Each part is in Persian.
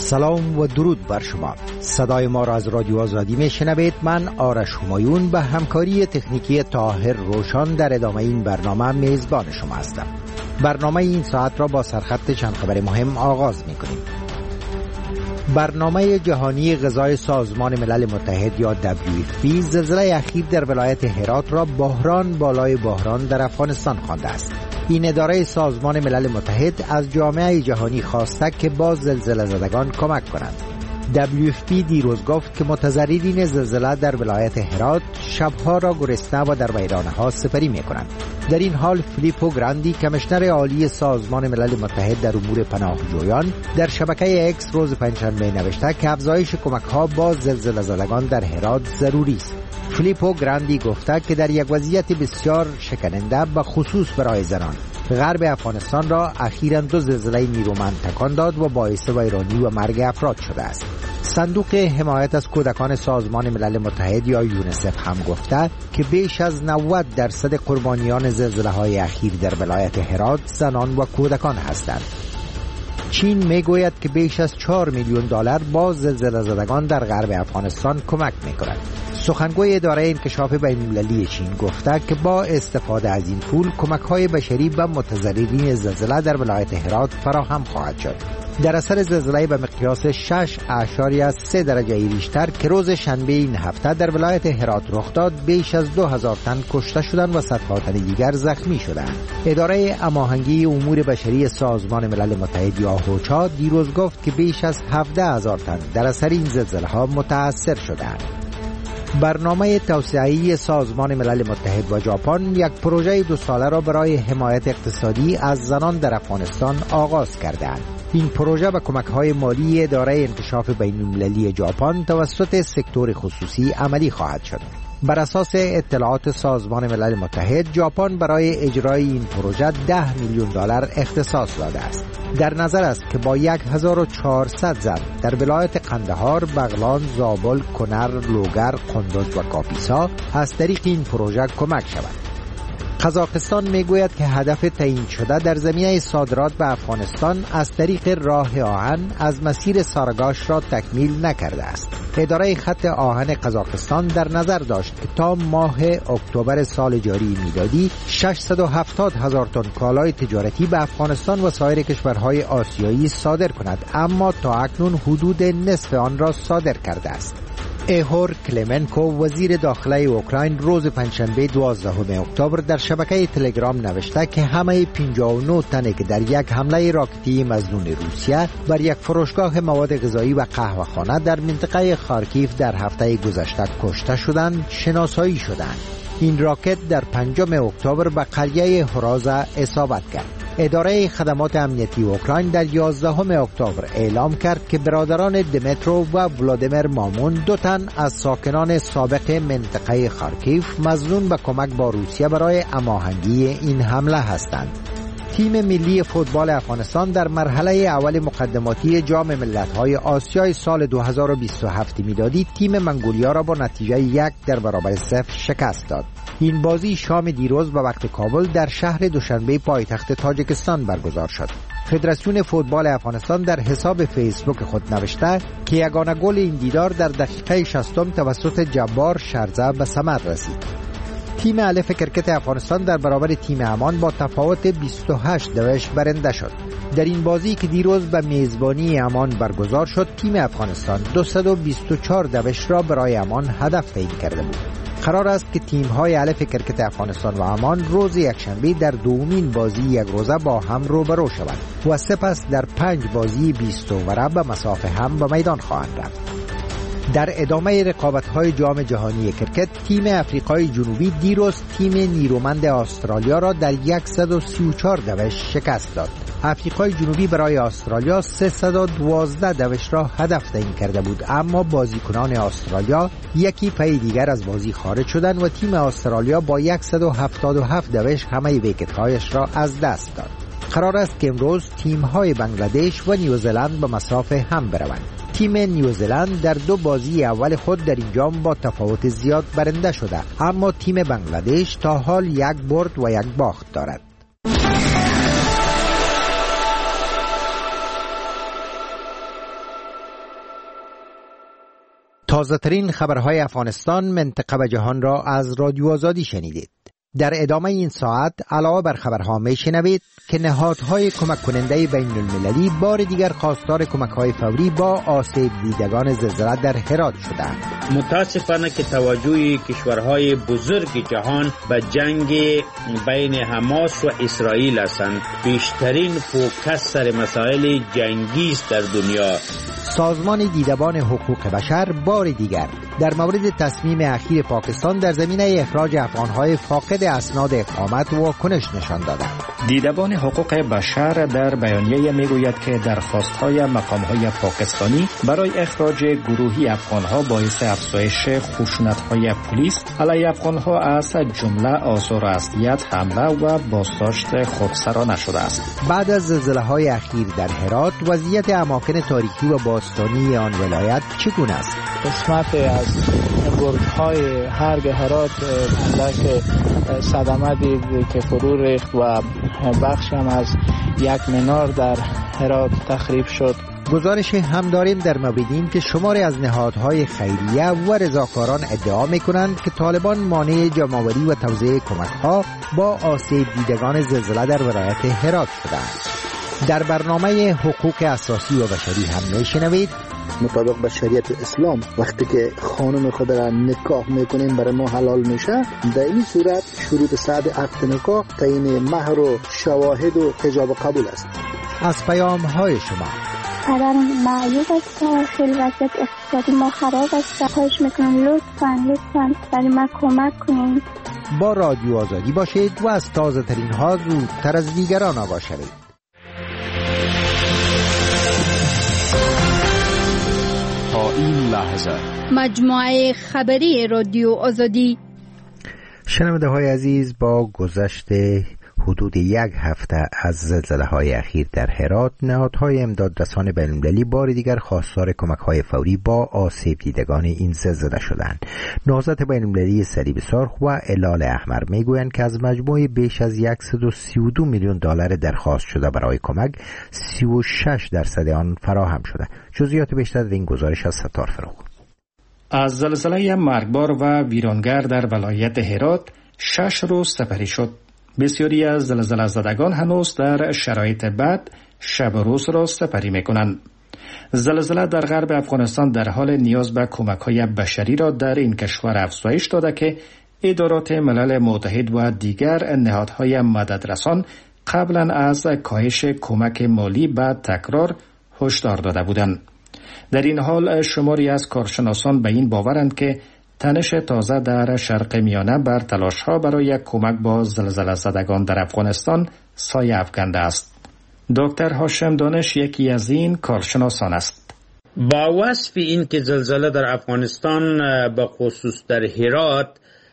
سلام و درود بر شما. صدای ما را از رادیو آزادی میشنوید. من آرش همایون به همکاری تکنیکی طاهر روشن در ادامه این برنامه میزبان شما هستم. برنامه این ساعت را با سرخط چند خبر مهم آغاز میکنیم. برنامه جهانی غذای سازمان ملل متحد یا WFP زلزله اخیر در ولایت هرات را بحران بالای بحران در افغانستان خوانده است. این اداره سازمان ملل متحد از جامعه جهانی خواسته که با زلزله زدگان کمک کنند. WFP دیروز گفت که متضررین زلزله در ولایت هرات شبها را گرسنه و در ویرانه‌ها سپری می‌کنند. در این حال فیلیپو گراندی کمیشنر عالی سازمان ملل متحد در امور پناهجویان در شبکه اکس روز پنجشنبه نوشته که افزایش کمک‌ها با زلزله زدگان در هرات ضروری است. فیلیپو گراندی گفته که در یک وضعیت بسیار شکننده به خصوص برای زنان، غرب افغانستان را اخیراً 2 زلزله نیرومند تکان داد و باعث ویرانی و مرگ افراد شده است. صندوق حمایت از کودکان سازمان ملل متحد یا یونیسف هم گفته که بیش از 90% قربانیان زلزله‌های اخیر در ولایت هرات زنان و کودکان هستند. چین میگوید که بیش از 4 میلیون دلار با زلزله زدگان در غرب افغانستان کمک میکند. سخنگوی اداره انکشاف بین‌المللی چین گفته که با استفاده از این پول کمک‌های بشری به متضررین زلزله در ولایت هرات فراهم خواهد شد. در اثر زلزله به مقیاس 6.3 درجه ریشتر که روز شنبه این هفته در ولایت هرات رخ داد، بیش از 2000 تن کشته شدند و صدها تن دیگر زخمی شدند. اداره هماهنگی امور بشری سازمان ملل متحد یا اوچا دیروز گفت که بیش از 17000 تن در اثر این زلزله‌ها متاثر شدند. برنامه توسعه‌ای سازمان ملل متحد و ژاپن یک پروژه 2 ساله را برای حمایت اقتصادی از زنان در افغانستان آغاز کردند. این پروژه با کمک‌های مالی اداره انکشاف بین‌المللی ژاپن توسط سکتور خصوصی عملی خواهد شد. بر اساس اطلاعات سازمان ملل متحد، ژاپن برای اجرای این پروژه 10 میلیون دلار اختصاص داده است. در نظر است که با 1400 زن در ولایت قندهار، بغلان، زابل، کنر، لوگر، قندوز و کاپیسا از طریق این پروژه کمک شود. قزاقستان میگوید که هدف تعیین شده در زمینه صادرات به افغانستان از طریق راه آهن از مسیر سارگاش را تکمیل نکرده است. اداره خط آهن قزاقستان در نظر داشت که تا ماه اکتبر سال جاری میلادی 670,000 تن کالای تجارتی به افغانستان و سایر کشورهای آسیایی صادر کند، اما تا اکنون حدود نصف آن را صادر کرده است. ایهور کلمنکو وزیر داخله اوکراین روز پنجشنبه 12 اکتبر در شبکه تلگرام نوشته که همه 59 تنی که در یک حمله راکتی مظنون روسیه بر یک فروشگاه مواد غذایی و قهوه‌خانه در منطقه خارکیف در هفته گذشته کشته شدند شناسایی شدند. این راکت در 5 اکتبر به قریه هرازا اصابت کرد. اداره خدمات امنیتی اوکراین در 11 اکتبر اعلام کرد که برادران دمیترو و ولادیمیر مامون 2 تن از ساکنان سابق منطقه خارکیف مظنون به کمک با روسیه برای هماهنگی این حمله هستند. تیم ملی فوتبال افغانستان در مرحله اول مقدماتی جام ملت‌های آسیای سال 2027 میلادی تیم منگولیا را با نتیجه 1 در برابر 0 شکست داد. این بازی شام دیروز به وقت کابل در شهر دوشنبه پایتخت تاجیکستان برگزار شد. فدراسیون فوتبال افغانستان در حساب فیسبوک خود نوشته که یگانه گل این دیدار در دقیقه 60 توسط جبار شرزه به ثمر رسید. تیم الف کرکت افغانستان در برابر تیم عمان با تفاوت 28 برنده شد. در این بازی که دیروز به میزبانی عمان برگزار شد، تیم افغانستان 224 را برای عمان هدف تعیین کرده بود. قرار است که تیم‌های الف کرکت افغانستان و عمان روز یکشنبه در دومین بازی یک روزه با هم روبرو شوند و سپس در 5 بازی 20 اووره به مسافه هم به میدان خواهند رفت. در ادامه رقابت‌های جام جهانی کرکت، تیم افریقای جنوبی دیروز تیم نیرومند استرالیا را در 134 شکست داد. افریقای جنوبی برای استرالیا 312 را هدف تعیین کرده بود، اما بازیکنان استرالیا یکی پی دیگر از بازی خارج شدند و تیم استرالیا با 177 همه ویکت‌هایش را از دست داد. قرار است که امروز تیم‌های بنگلادش و نیوزلند به مسافه هم بروند. تیم نیوزلند در 2 بازی اول خود در این جام با تفاوت زیاد برنده شده، اما تیم بنگلادش تا حال 1 برد و 1 باخت دارد. تازه ترین خبرهای افغانستان، منطقه و جهان را از رادیو آزادی شنیدید. در ادامه این ساعت علاوه بر خبرها میشنوید که نهادهای کمک کننده بین المللی بار دیگر خواستار کمک‌های فوری با آسیب دیدگان زلزله در هرات شدند. متاسفانه که توجه کشورهای بزرگ جهان به جنگ بین حماس و اسرائیل هستند. بیشترین فوکس سر مسائل جنگی است در دنیا. سازمان دیدبان حقوق بشر بار دیگر در مورد تصمیم اخیر پاکستان در زمینه اخراج افغانهای فاقد اسناد اقامت واکنش نشان دادند. دیدبان حقوق بشر در بیانیه میگوید که درخواست‌های مقام‌های پاکستانی برای اخراج گروهی افغان‌ها باعث افزایش خشونت‌های پلیس علیه افغان‌ها از جمله آثار اذیت، حمله و بازداشت خودسرانه شده است. بعد از زلزله‌های اخیر در هرات، وضعیت اماکن تاریخی و باستانی آن ولایت چگونه است؟ قسمت از برج‌های هرگ هرات اندک صدمه دید که فرو ریخت و بخش هم از یک منار در هرات تخریب شد. گزارش هم داریم در مورد این که شماری از نهادهای خیریه و رضاکاران ادعا می‌کنند که طالبان مانع جمع‌آوری و توزیع کمک‌ها با آسیب دیدگان زلزله در ولایت هرات شدند. در برنامه حقوق اساسی و بشری هم میشنوید مطابق به شریعت اسلام وقتی که خانم خود را نکاح میکنیم برای ما حلال میشه، در این صورت شروط صحت عقد نکاح تعیین مهر و شواهد و حجاب قبول است. از پیام‌های شما پدرم معیوب است، خیلی وضعیت اقتصادی ما خراب است. خواهش میکنم لطفاً برای ما کمک کنید. با رادیو آزادی باشید و از تازه ترین ها زودتر از دیگران آگاه شوید. تا این لحظه مجموعه خبری رادیو آزادی. شنونده های عزیز، با گذشت حدود یک هفته از زلزله‌های اخیر در هرات، نهادهای امدادرسان بین‌المللی بار دیگر خواستار کمک‌های فوری با آسیب دیدگان این زلزله شدند. نهضت بین‌المللی صلیب سرخ و هلال احمر میگویند که از مجموع بیش از 132 میلیون دلار درخواست شده برای کمک، 36% آن فراهم شده. جزئیات بیشتر در این گزارش از ستار فروغ. از زلزله مرگبار و ویرانگر در ولایت هرات 6 روز سپری شد. بسیاری از زلزله زدگان هنوز در شرایط بد شب و روز را سپری می‌کنند. زلزله در غرب افغانستان در حال نیاز به کمک‌های بشری را در این کشور افزایش داده که ادارات ملل متحد و دیگر نهادهای مددرسان قبلا از کاهش کمک مالی به تکرار هشدار داده بودند. در این حال شماری از کارشناسان به این باورند که تنش تازه در شرق میانه بر تلاش‌ها برای کمک با زلزله زدگان در افغانستان سایه افکنده است. دکتر هاشم دانش یکی از این کارشناسان است. با وصف این که زلزله در افغانستان به خصوص در هرات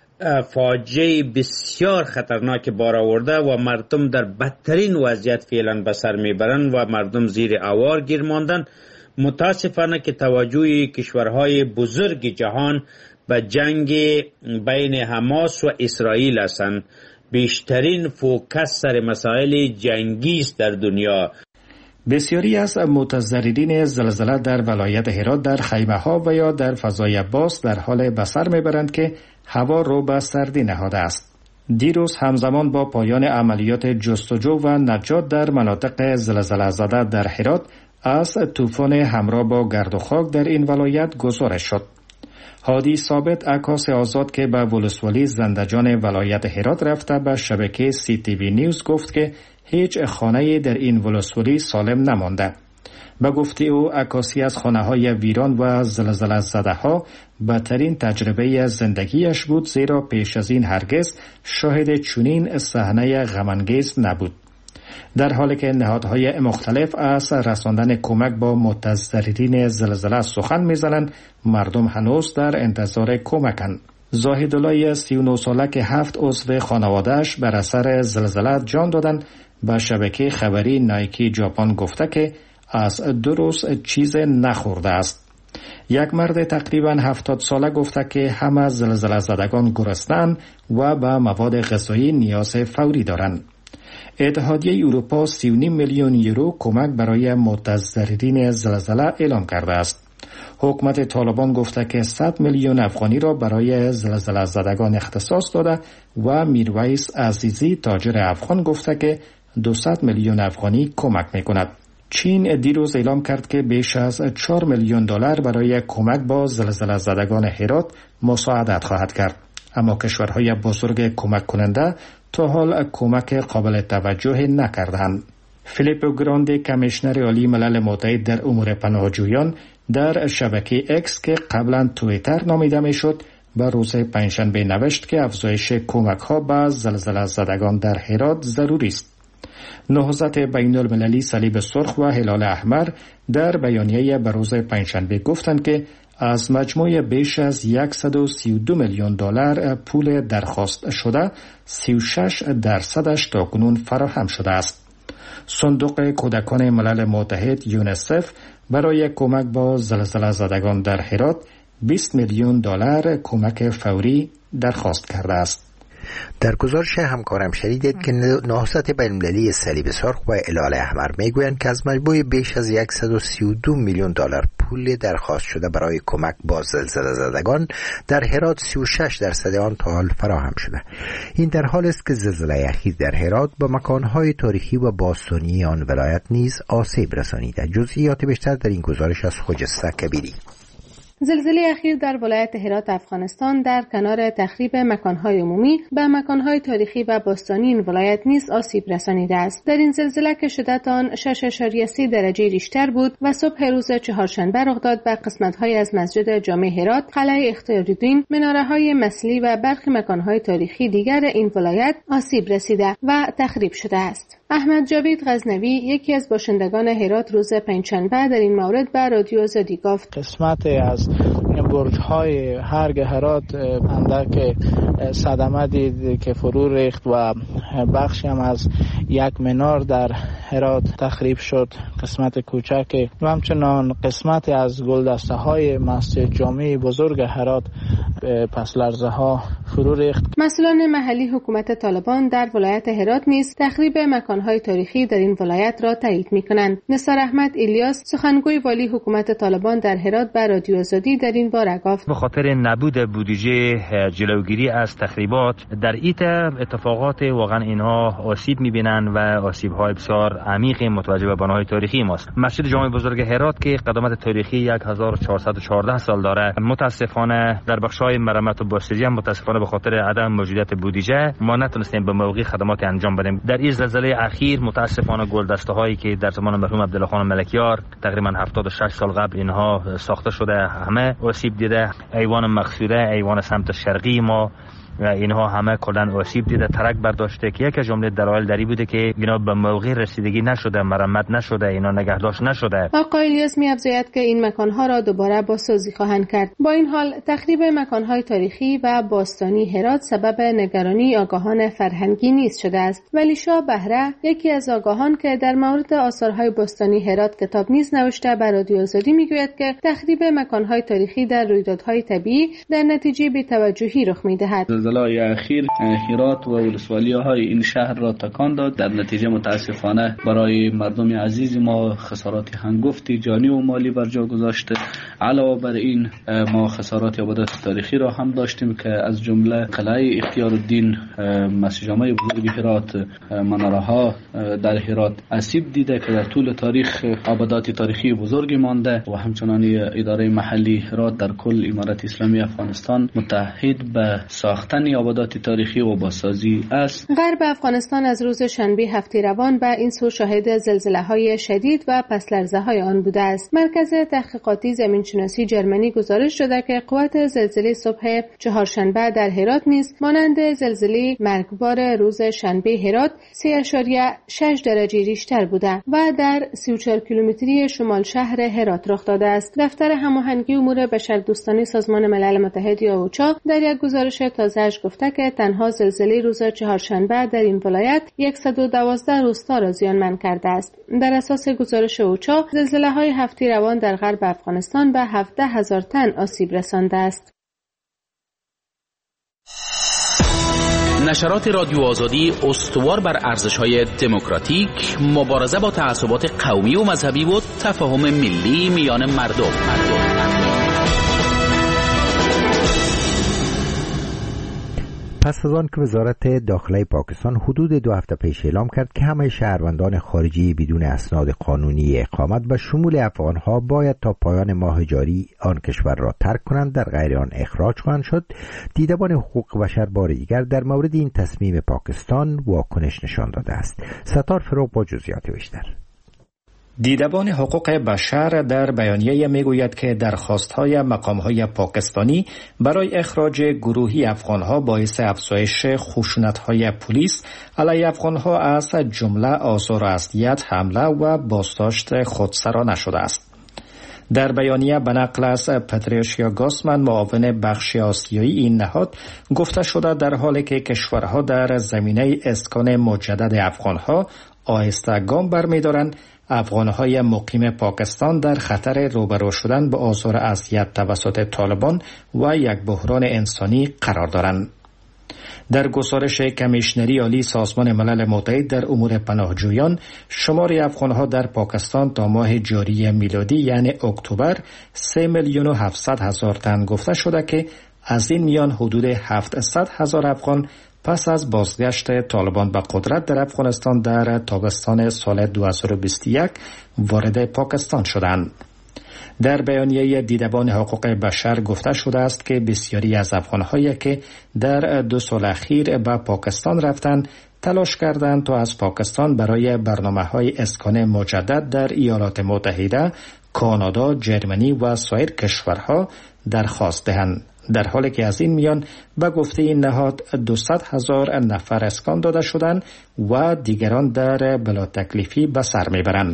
فاجعه بسیار خطرناک بار آورده و مردم در بدترین وضعیت فعلا به سر میبرند و مردم زیر آوار گیر ماندن، متاسفانه که توجه کشورهای بزرگ جهان به جنگ بین حماس و اسرائیل هستند. بیشترین فوکس سر مسائل جنگی است در دنیا. بسیاری از متضررین زلزله در ولایت هرات در خیمه‌ها و یا در فضای باز در حال به سر میبرند که هوا رو به سردی نهاده است. دیروز همزمان با پایان عملیات جستجو و نجات در مناطق زلزله زده در هرات از طوفان همراه با گرد و خاک در این ولایت گزارش شد. هادی ثابت، عکاس آزاد که به ولسوالی زندجان ولایت هرات رفته، به شبکه CTV نیوز گفت که هیچ خانه‌ای در این ولسوالی سالم نمانده. به گفته او، عکاسی از خانه‌های ویران و زلزله زده‌ها بدترین تجربه زندگیش بود، زیرا پیش از این هرگز شاهد چنین صحنه غم‌انگیز نبود. در حالی که نهادهای مختلف از رساندن کمک با متضررین زلزله سخن می‌زنند، مردم هنوز در انتظار کمکند. زاهدالله 39 ساله که 7 عضو خانواده‌اش بر اثر زلزله جان دادند، به شبکه خبری نایکی ژاپن گفته که از 2 روز چیز نخورده است. یک مرد تقریباً 70 ساله گفته که همه زلزله زدگان گرسنه‌اند و به مواد غذایی نیاز فوری دارند. اتحادیه اروپا 3.5 میلیون یورو کمک برای متضررین زلزله اعلام کرده است. حکومت طالبان گفته که 100 میلیون افغانی را برای زلزله زدگان اختصاص داده و میرویس عزیزی تاجر افغان گفته که 200 میلیون افغانی کمک میکند. چین دیروز اعلام کرد که بیش از 4 میلیون دلار برای کمک با زلزله زدگان هرات مساعدت خواهد کرد. اما کشورهای بزرگ کمک کننده تا حال کمک قابل توجه نکردند. فیلیپو گراندی کمیشنر عالی ملل متحد در امور پناهجویان در شبکه اکس که قبلا توییتر نامیده میشد به روز پنجشنبه نوشت که افزایش کمک ها به زلزله زدگان در هرات ضروری است. نهضت بین المللی صلیب سرخ و هلال احمر در بیانیه به روز پنجشنبه گفتند که از مجموع بیش از 132 میلیون دلار پول درخواست شده 36% تاکنون فراهم شده است. صندوق کودکان ملل متحد یونیسف برای کمک با زلزله زدگان در هرات 20 میلیون دلار کمک فوری درخواست کرده است. در گزارش همکارم شنیدید که نهضت بین‌المللی صلیب سرخ و هلال احمر میگویند که از مجموع بیش از 132 میلیون دلار پول درخواست شده برای کمک با زلزله زدگان در هرات 36% آن تا حال فراهم شده. این در حال است که زلزله اخیر در هرات به مکانهای تاریخی و باستانی آن ولایت نیز آسیب رسانیده. جزئیات بیشتر در این گزارش از خجسته کبیری. زلزله اخیر در ولایت هرات افغانستان در کنار تخریب مکانهای عمومی به مکانهای تاریخی و باستانی این ولایت نیز آسیب رسانیده است. در این زلزله که شدت آن 6.3 درجه ریشتر بود و صبح روز چهارشنبه رخ داد به قسمت‌های از مسجد جامع هرات، قلعه اختیارالدین، مناره‌های مسلی و برخی مکانهای تاریخی دیگر این ولایت آسیب رسیده و تخریب شده است. احمد جاوید غزنوی یکی از باشندگان هرات روز پنجشنبه در این مورد به رادیو آزادی گفت: قسمت از برج‌های هرگ هرات اندک صدمه دید که فرو ریخت و بخشی هم از یک منار در هرات تخریب شد، قسمت کوچک، و همچنان قسمت از گلدسته‌های مسجد جامع بزرگ هرات پس لرزه ها فرو ریخت. مسئولان محلی حکومت طالبان در ولایت هرات نیز تخریب مکانهای تاریخی در این ولایت را تایید می‌کنند. نثار احمد الیاس سخنگوی والی حکومت طالبان در هرات به رادیو آزادی در این باره گفت: به خاطر نبود بودجه جلوگیری از تخریبات در ایت اتفاقات واقعا اینها آسیب می‌بینند و آسیب‌های بسیار عمیق متوجه به بناهای تاریخی ماست. مسجد جامع بزرگ هرات که قدامت تاریخی 1414 سال داره، متاسفانه در بخش‌های مرمت و بازسازی متاسفانه به خاطر عدم موجودیت بودجه ما نتونستیم به موقع خدمات انجام بدیم. در این زلزله اخیر متاسفانه گلدسته‌هایی که در زمان مرحوم عبدالله خان ملکیار تقریبا 76 سال قبل اینها ساخته شده همه آسیب دیده. ایوان مقصوره، ایوان سمت شرقی ما و اینها همه کلا آسیب دیده، ترک برداشته که یک از جمله دلایل دری بوده که اینا به موقع رسیدگی نشده، مرمت نشده، اینا نگهداشت نشده. آقای الیاس می‌افزاید که این مکانها را دوباره بازسازی خواهند کرد. با این حال تخریب مکانهای تاریخی و باستانی هرات سبب نگرانی آگاهان فرهنگی نیز شده است. ولیشاه بهره یکی از آگاهان که در مورد آثارهای باستانی هرات کتاب نیز نوشته به رادیو آزادی میگوید که تخریب مکانهای تاریخی در رویدادهای طبیعی در نتیجه بی‌توجهی رخ می‌دهد. زلزله اخیر هرات و ولسوالی‌های این شهر را تکان داد. در نتیجه متاسفانه برای مردم عزیز ما خسارات هنگفتی جانی و مالی بر جا گذاشته. علاوه بر این ما خسارات عبادات تاریخی را هم داشتیم که از جمله قلعه اختیارالدین، مسجد جامع بزرگ هرات، مناره‌ها در هرات آسیب دیده که در طول تاریخ عبادات تاریخی بزرگی مانده و همچنان اداره محلی هرات در کل امارت اسلامی افغانستان متحد به ساختن عبادات تاریخی و بازسازی است. غرب افغانستان از روز شنبه هفته روان به این سو شاهد زلزله‌های شدید و پس لرزه‌های آن بوده است. مرکز تحقیقاتی زمینشناسی جرمنی گزارش داده که قوت زلزله صبح چهارشنبه در هرات نیز مانند زلزله مرگبار روز شنبه هرات 3.6 درجه ریشتر بوده و در 34 کیلومتری شمال شهر هرات رخ داده است. دفتر هماهنگی امور بشردوستانه سازمان ملل متحد یا اوچا در یک گزارش تازه‌اش گفته که تنها زلزله روز چهارشنبه در این ولایت 112 روستا را زیانمند کرده است. در اساس گزارش اوچا زلزله‌های هفته روان در غرب افغانستان به 17,000 تن آسیب رسانده است. نشرات رادیو آزادی استوار بر ارزش‌های دموکراتیک، مبارزه با تعصبات قومی و مذهبی و تفاهم ملی میان مردم. پس از آن که وزارت داخله پاکستان حدود 2 هفته پیش اعلام کرد که همه شهروندان خارجی بدون اسناد قانونی اقامت و شمول افغانها باید تا پایان ماه جاری آن کشور را ترک کنند، در غیر آن اخراج خواهند شد، دیدبان حقوق بشر بار دیگر در مورد این تصمیم پاکستان واکنش نشان داده است. ستار فروغ با جزئیات بیشتر. دیدبان حقوق بشر در بیانیه میگوید که درخواست‌های مقام‌های پاکستانی برای اخراج گروهی افغان‌ها باعث افزایش خشونت‌های پلیس علیه افغان‌ها از جمله آزار و اذیت، حمله و بازداشت خودسرانه شده است. در بیانیه به نقل از پتریشیا گاسمن، معاون بخش آسیایی این نهاد، گفته شده در حالی که کشورها در زمینه اسکان مجدد افغان‌ها آهسته گام برمی‌دارند، افغان‌های مقیم پاکستان در خطر روبرو شدن با آزار و اذیت توسط طالبان و یک بحران انسانی قرار دارند. در گزارش کمیشنری عالی سازمان ملل متحد در امور پناهجویان، شمار افغان‌ها در پاکستان تا ماه جاری میلادی یعنی اکتبر 3,700,000 تن گفته شده که از این میان حدود 700,000 افغان پس از بازگشت طالبان به قدرت در افغانستان در تابستان سال 2021 وارد پاکستان شدند. در بیانیه دیدبان حقوق بشر گفته شده است که بسیاری از افغان‌هایی که در 2 سال اخیر به پاکستان رفتند تلاش کردند تا از پاکستان برای برنامه‌های اسکان مجدد در ایالات متحده، کانادا، جرمنی و سایر کشورها درخواست دهند، در حالی که از این میان به گفته این نهاد 200,000 نفر اسکان داده شدند و دیگران در بلا تکلیفی به سر میبرند.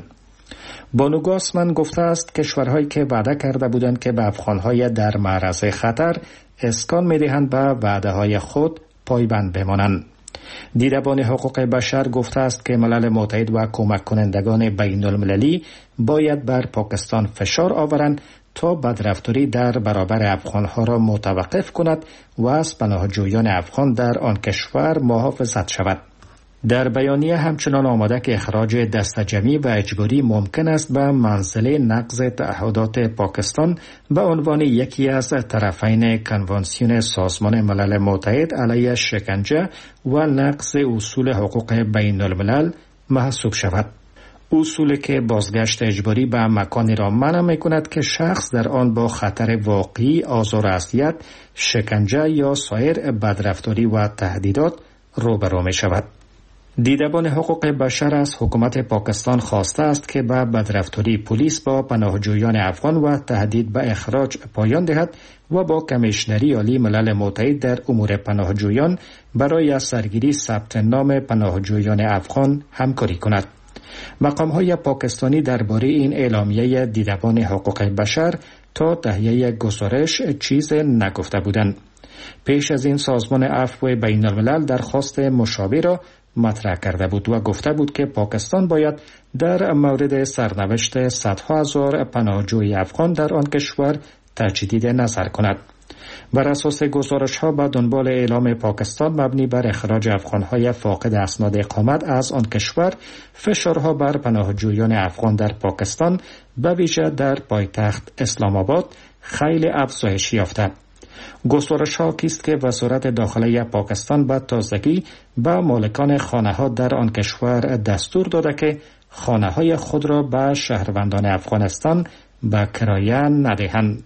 بانو گاسمن گفته است کشورهایی که وعده کرده بودند که به افغانهای در معرض خطر اسکان میدهند به وعده‌های خود پایبند بمانند. دیدبان حقوق بشر گفته است که ملل متحد و کمک کنندگان بین المللی باید بر پاکستان فشار آورند تا بدرفتاری در برابر افغانها را متوقف کند و از پناهجویان افغان در آن کشور محافظت شود. در بیانیه همچنان آمده که اخراج دسته‌جمعی و اجباری ممکن است به منزله نقض تعهدات پاکستان به عنوان یکی از طرفین کنوانسیون سازمان ملل متحد علیه شکنجه و نقض اصول حقوق بین الملل محسوب شود. اصولی که بازگشت اجباری به مکانی را منع می‌کند که شخص در آن با خطر واقعی آزار و اذیت، شکنجه یا سایر بدرفتاری و تهدیدات روبرو می‌شود. دیدبان حقوق بشر از حکومت پاکستان خواسته است که به بدرفتاری پلیس با پناهجویان افغان و تهدید به اخراج پایان دهد و با کمیشنری عالی ملل متحد در امور پناهجویان برای سرگیری ثبت نام پناهجویان افغان همکاری کند. مقام‌های پاکستانی درباره این اعلامیه دیدبان حقوق بشر تا تهیه گزارش چیز نگفته بودند. پیش از این سازمان عفو بین الملل درخواست مشابه را مطرح کرده بود و گفته بود که پاکستان باید در مورد سرنوشت صدها هزار پناهجوی افغان در آن کشور تجدید نظر کند. بر اساس گزارش‌ها به دنبال اعلام پاکستان مبنی بر اخراج افغان‌های فاقد اسناد اقامت از آن کشور، فشارها بر پناهجویان افغان در پاکستان به ویژه در پایتخت اسلام آباد خیلی افزایش یافته. گزارش‌ها کیست که وزارت داخله پاکستان به تازگی به مالکان خانه‌ها در آن کشور دستور داده که خانه‌های خود را به شهروندان افغانستان به کرایه ندهند.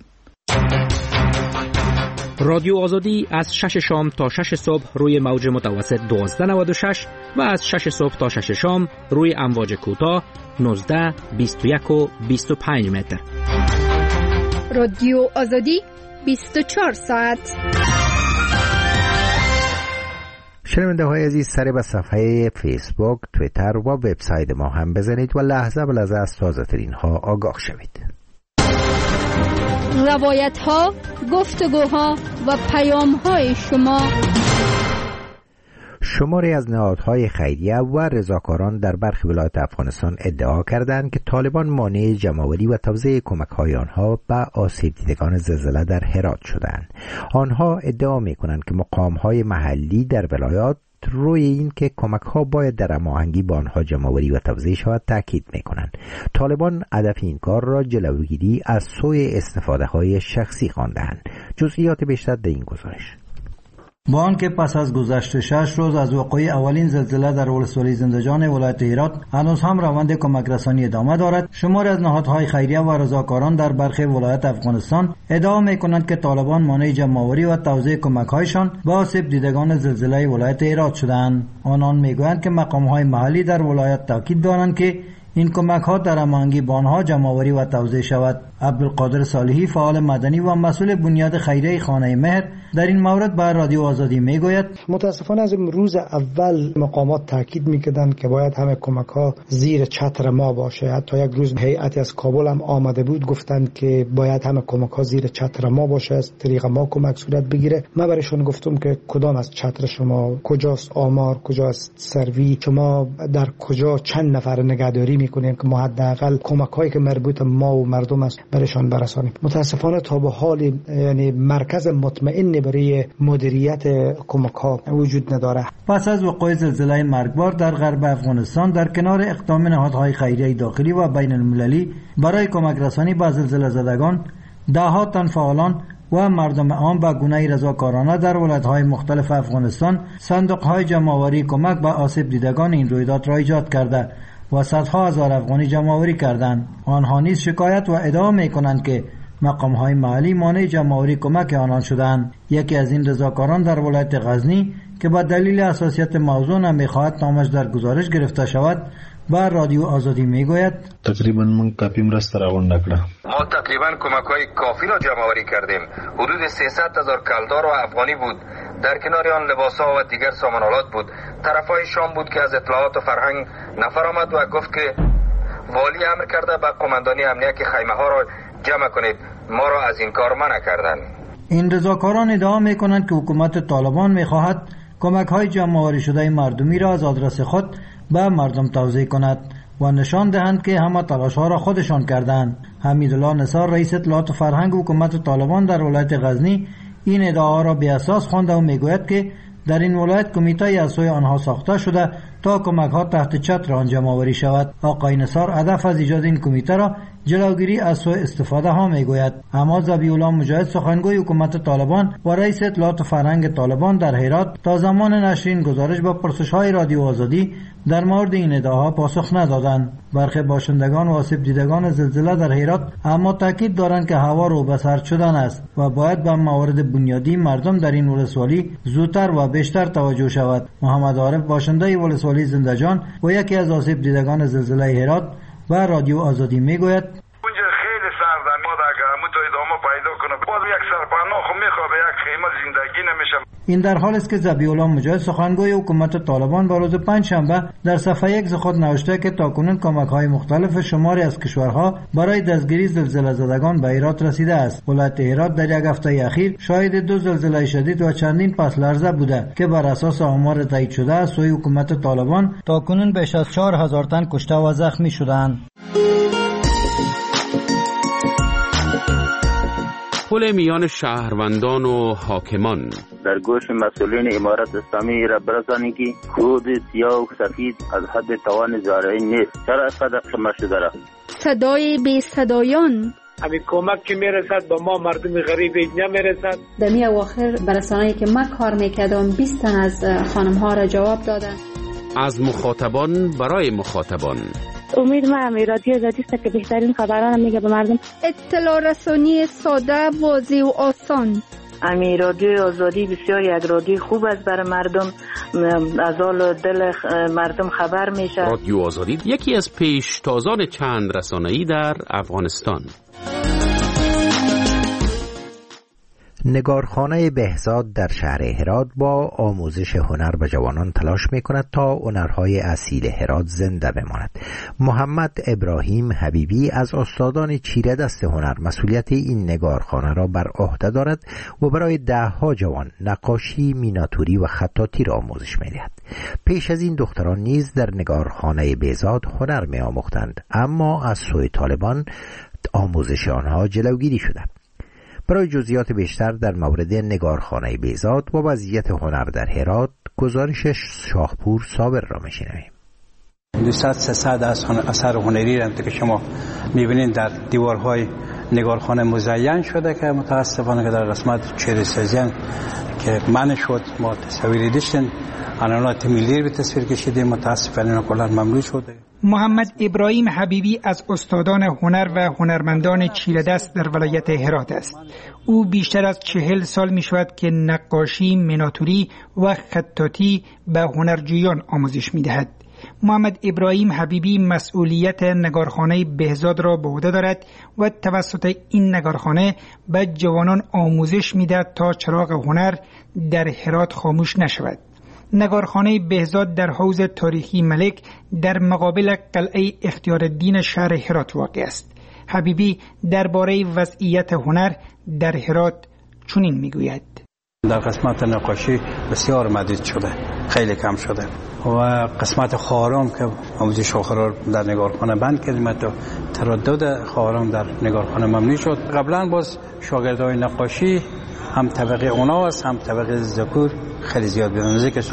رادیو آزادی از 6 شام تا 6 صبح روی موج متوسط 1296 و از 6 صبح تا 6 شام روی امواج کوتاه 19، 21 و 25 متر. رادیو آزادی 24 ساعت. شنونده های عزیز، سر به صفحه فیسبوک، توییتر و وبسایت ما هم بزنید و لحظه به لحظه از تازه ترین ها آگاه شوید. روایت ها، گفتگوها و پیام های شما. شماری از نهادهای خیریه و رضاکاران در برخی ولایات افغانستان ادعا کردند که طالبان مانع جمع‌آوری و توزیع کمک‌های آنها به آسیب دیدگان زلزله در هرات شدند. آنها ادعا می‌کنند که مقام‌های محلی در ولایات روی این که کمک‌ها باید در هماهنگی با آنها جمع‌آوری و توزیع شود تاکید می‌کنند. طالبان هدف این کار را جلوگیری از سوء استفاده‌های شخصی خواندند. جزئیات بیشتر در این گزارش. با آنکه پس از گذشت 6 روز از وقوع اولین زلزله در ولسوالی زندجان ولایت هرات هنوز هم روند کمک رسانی ادامه دارد، شماری از نهادهای خیریه و رضاکاران در برخی ولایات افغانستان ادعا می‌کنند که طالبان مانع جمع‌آوری و توزیع کمک‌هایشان به آسیب دیدگان زلزله ولایت هرات شدند. آنان می‌گویند که مقام‌های محلی در ولایت تاکید دارند که این کمک‌ها در هماهنگی با آنها جمع‌آوری و توزیع شود. عبدالقادر صالحی، فعال مدنی و مسئول بنیاد خیریه خانه مهر، در این مورد به رادیو آزادی میگوید متاسفانه از روز اول مقامات تاکید میکردند که باید همه کمک‌ها زیر چتر ما باشه. حتی یک روز هیئتی از کابل هم آمده بود، گفتند که باید همه کمک‌ها زیر چتر ما باشه، از طریق ما کمک صورت بگیره. من برایشون گفتم که کدام از چتر شما، کجاست آمار، کجاست سروی، شما در کجا چند نفر نگهداری میکنین که ما حداقل کمک‌هایی که مربوط ما و مردم است برایشان برسانیم. متاسفانه تا به حال یعنی مرکز مطمئن برای مدیریت کمک‌ها وجود نداره. پس از وقوع زلزله مرگبار در غرب افغانستان، در کنار اقدام نهادهای خیریه داخلی و بین المللی برای کمک رسانی به زلزله زدگان، ده‌ها تن فعالان و مردم عام به گونه رضاکارانه در ولایت‌های مختلف افغانستان صندوق‌های جمع‌آوری کمک به آسیب دیدگان این رویداد را ایجاد کرده و صدها هزار افغانی جمع‌آوری کردند. آنها نیز شکایت و ادعا می‌کنند که مقام‌های محلی مانع جمع‌آوری کمک آنان شدند. یکی از این رضاکاران در ولایت غزنی که با دلیل حساسیت موضوع نمی‌خواهد نامش در گزارش گرفته شود، با رادیو آزادی میگوید تقریبا من کافی مرسته راوند نکړه. ما تقریبا کمک‌های کافی را جمع‌آوری کردیم. حدود 300,000 کلدار و افغانی بود. در کنار آن لباس‌ها و دیگر سامان‌آلات بود. طرفای شام بود که از اطلاعات و فرهنگ نفر آمد و گفت که والی امر کرده به قماندانی امنیت که خیمه‌ها را جمع کنید. ما را از این کار منع کردند. این رضاکاران ادعا می‌کنند که حکومت طالبان می‌خواهد کمک‌های جمع‌آوری شده مردمی را از آدرس خود به مردم توزیع کند و نشان دهند که همه تلاش‌ها را خودشان کردند. حمیدالله نثار، رئیس اطلاعات و فرهنگ حکومت طالبان در ولایت غزنی، این ادعا را بی اساس خوانده و میگوید که در این ولایت کمیته از سوی آنها ساخته شده تا کمک‌ها تحت چتر آن جمع‌آوری شود. آقای نثار هدف از ایجاد این کمیته را جلوگیری از سوء استفاده ها میگوید. اما ذبیح‌الله مجاهد، سخنگوی حکومت طالبان و رئیس اطلاعات و فرهنگ طالبان در هرات، تا زمان نشر این گزارش با پرسش‌های رادیو آزادی در مورد این ادعاها پاسخ ندادند. برخی باشندگان و آسیب دیدگان زلزله در هرات اما تاکید دارند که هوا رو به سرد شدن است و باید به موارد بنیادی مردم در این ولسوالی زودتر و بیشتر توجه شود. محمد عارف، باشنده ولسوالی زندجان و یکی از آسیب دیدگان زلزله هرات، و رادیو آزادی میگوید اونجا خیلی سرد، ما اگه همون تا ادامه پیدا کنه باز یک سرپناه خو میخواد یک خیمه زندگی نمیشه. این در حال است که ذبیح‌الله مجاهد، سخنگوی حکومت طالبان، با روز پنجشنبه در صفحه 1 خود نوشته که تاکنون کمک‌های مختلف شماری از کشورها برای دستگیری زلزله زدگان به هرات رسیده است. ولایت هرات در یک هفته اخیر شاهد 2 زلزله شدید و چندین پس لرزه بوده که بر اساس آمار تایید شده از سوی حکومت طالبان تاکنون بیش از 4000 تن کشته و زخمی شدند. پل میان شهروندان و حاکمان. در گوش مسئولین امارت اسلامی را برسانید که خود سیاه و سفید از حد توان زارعی نیست. چرا اینقدر خمه شده را؟ صدای بی صدایان. همین کمک که میرسد به ما مردم غریب نمیرسد. در می اواخر برسانه‌ای که من کار میکردم 20 تن از خانم ها را جواب دادن. از مخاطبان برای مخاطبان. امید من رادیو آزادی است که بهترین خبران میگه به مردم. اطلاع رسانی ساده، واضح و آسان. رادیو آزادی بسیار یک رادیو خوب است برای مردم، از حال دل مردم خبر میشه. رادیو آزادی یکی از پیشتازان چند رسانه‌ای در افغانستان. نگارخانه بهزاد در شهر هرات با آموزش هنر به جوانان تلاش می‌کند تا هنرهای اصیل هرات زنده بماند. محمد ابراهیم حبیبی از استادان چیره دست هنر مسئولیت این نگارخانه را بر عهده دارد و برای ده‌ها جوان نقاشی، میناتوری و خطاطی را آموزش می‌دهد. پیش از این دختران نیز در نگارخانه بهزاد هنر می‌آموختند، اما از سوی طالبان آموزش آنها جلوگیری شده. برای جزئیات بیشتر در مورد نگارخانه بهزاد و وضعیت هنر در هرات گزارش شاهپور صابر را میشنویم. 200-300 اثر هنری را که شما میبینید در دیوارهای نگارخانه مزین شده که متاسفانه که در قسمت چهره‌سازی که منع شد ما تصویری داشتیم، عناوین ملی به تصویر کشیدیم، متاسفانه کلا ممنوع شده. محمد ابراهیم حبیبی از استادان هنر و هنرمندان چیره دست در ولایت هرات است. او بیشتر از 40 سال می شود که نقاشی، میناتوری و خطاطی به هنرجویان آموزش می دهد. محمد ابراهیم حبیبی مسئولیت نگارخانه بهزاد را به عهده دارد و توسط این نگارخانه به جوانان آموزش می دهد تا چراغ هنر در هرات خاموش نشود. نگارخانه بهزاد در حوض تاریخی ملک در مقابل قلعه اختیارالدین شهر هرات واقع است. حبیبی درباره وضعیت هنر در هرات چنین میگوید: در قسمت نقاشی بسیار محدود شده، خیلی کم شده و قسمت خارام که آموزش آخر در نگارخانه بند کردیم تا تردد خارام در نگارخانه ممنوع شد. قبلا باز شاگردای نقاشی هم طبقه اوناس هم طبقه ذکور خیلی زیاد بودن، نزدیک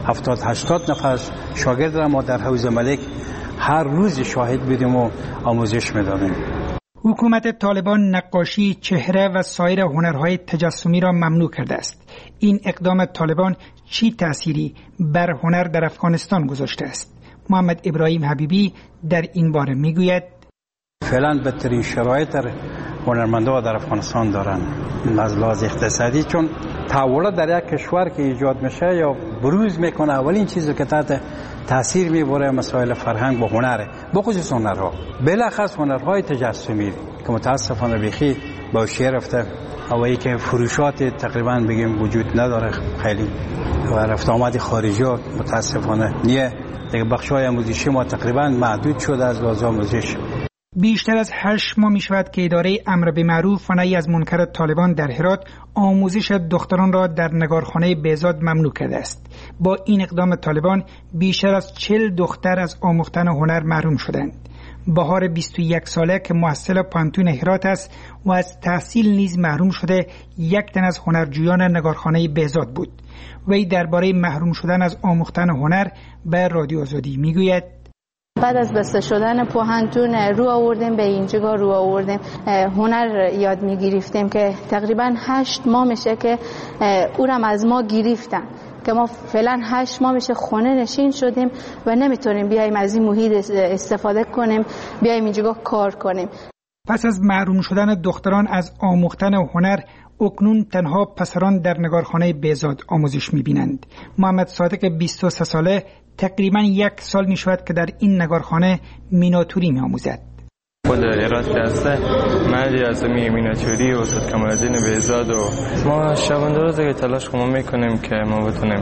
70-80 نفر شاگرد را ما در حوض ملک هر روز شاهد بودیم و آموزش میدادیم. حکومت طالبان نقاشی، چهره و سایر هنرهای تجسمی را ممنوع کرده است. این اقدام طالبان چی تأثیری بر هنر در افغانستان گذاشته است؟ محمد ابراهیم حبیبی در این باره میگوید: فعلا بدترین شرایط در هنرمندان در افغانستان دارن از لحاظ اقتصادی، چون تحولات در یک کشور که ایجاد میشه یا بروز میکنه اولین چیزی که تحت تاثیر میبره مسائل فرهنگ و هنره، بخصوص هنرها، بلخص هنرهای تجسمی که متاسفانه بیخی با شیر رفته و ای که فروشات تقریبا بگیم وجود نداره خیلی و رفت آمد خارجی ها متاسفانه نیه. دیگه بخشای آموزشی ما تقریبا محدود شده از لحاظ آموزش. بیشتر از 8 ماه می شود که اداره امر به معروف و نهی از منکر طالبان در هرات آموزش دختران را در نگارخانه بهزاد ممنوع کرده است. با این اقدام طالبان بیشتر از 40 دختر از آموختن هنر محروم شدند. بهار 21 ساله که محصل پانتون هرات است و از تحصیل نیز محروم شده، یک تن از هنرجویان نگارخانه بهزاد بود. وی درباره محروم شدن از آموختن هنر به رادیو آزادی میگوید: بعد از بسته شدن پوهنتون رو آوردیم به اینجا، رو آوردیم هنر یاد میگرفتیم که تقریبا 8 ماه میشه که اونم از ما گرفتن که ما فعلا 8 ماه میشه خونه نشین شدیم و نمیتونیم بیایم از این محیط استفاده کنیم، بیایم اینجا کار کنیم. پس از محروم شدن دختران از آموختن هنر، اکنون تنها پسران در نگارخانه بهزاد آموزش میبینند. محمد صادق 23 ساله تقریبا 1 سال می شود که در این نگارخانه میناتوری می آموزد. خود هرات که هسته من از میناتوری و استاد کمال‌الدین بهزاد و ما شبانه روزه که تلاش می کنیم که ما بتونیم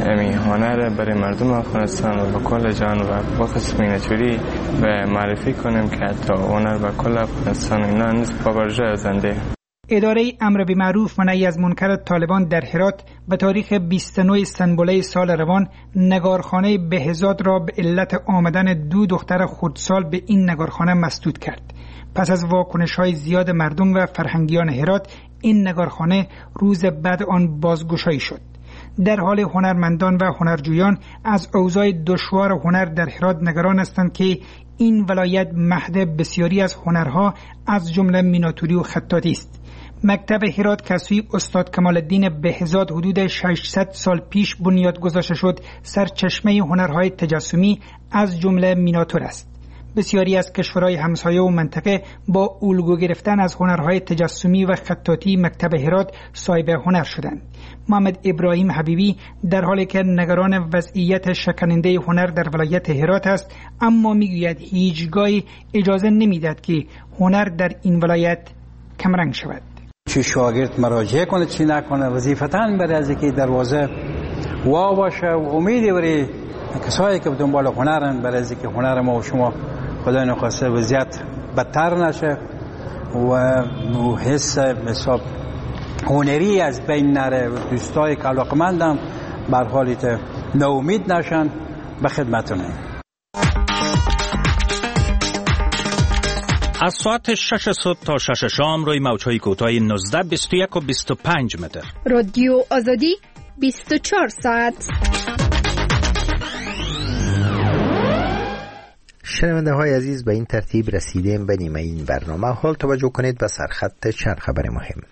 هنر برای مردم افغانستان و به کل جهان و با خصوص میناتوری به معرفی کنیم که حتی هنر به کل افغانستان اینا نیست پابرجا زنده. اداره امر به معروف و نهی از منکر طالبان در هرات به تاریخ 29 سنبله سال روان نگارخانه بهزاد را به علت آمدن 2 دختر خردسال به این نگارخانه مسدود کرد. پس از واکنش‌های زیاد مردم و فرهنگیان هرات، این نگارخانه روز بعد آن بازگشایی شد. در حال هنرمندان و هنرجویان از اوضاع دشوار هنر در هرات نگران هستند که این ولایت مهد بسیاری از هنرها از جمله میناتوری و خطاطی است. مکتب هرات که سوی استاد کمال‌الدین بهزاد حدود 600 سال پیش بنیاد گذاشته شد، سرچشمه هنرهای تجسمی از جمله میناتور است. بسیاری از کشورهای همسایه و منطقه با الگو گرفتن از هنرهای تجسمی و خطاطی مکتب هرات صاحب هنر شدند. محمد ابراهیم حبیبی در حالی که نگران وضعیت شکننده هنر در ولایت هرات است، اما میگوید هیچگاه اجازه نمیدهد که هنر در این ولایت کمرنگ شود. چی شاگرد مراجعه کنه چی نکنه، وظیفتاً برای از که دروازه وا باشه و امیدی برای کسایی که دنبال هنرن، برای از که هنر ما و شما خدای نخواسته وضعیت بدتر نشه و حس حساب هنری از بین نره و دوستای که علاقمندم بر حالیت ناامید نشن. به خدمتونه. از ساعت 6 صبح تا 6 شام روی موج‌های کوتاه 19، 21 و 25 متر. رادیو آزادی 24 ساعت. شنونده های عزیز، به این ترتیب رسیدیم به نیمه این برنامه. حال توجه کنید به سرخط چند خبر مهم.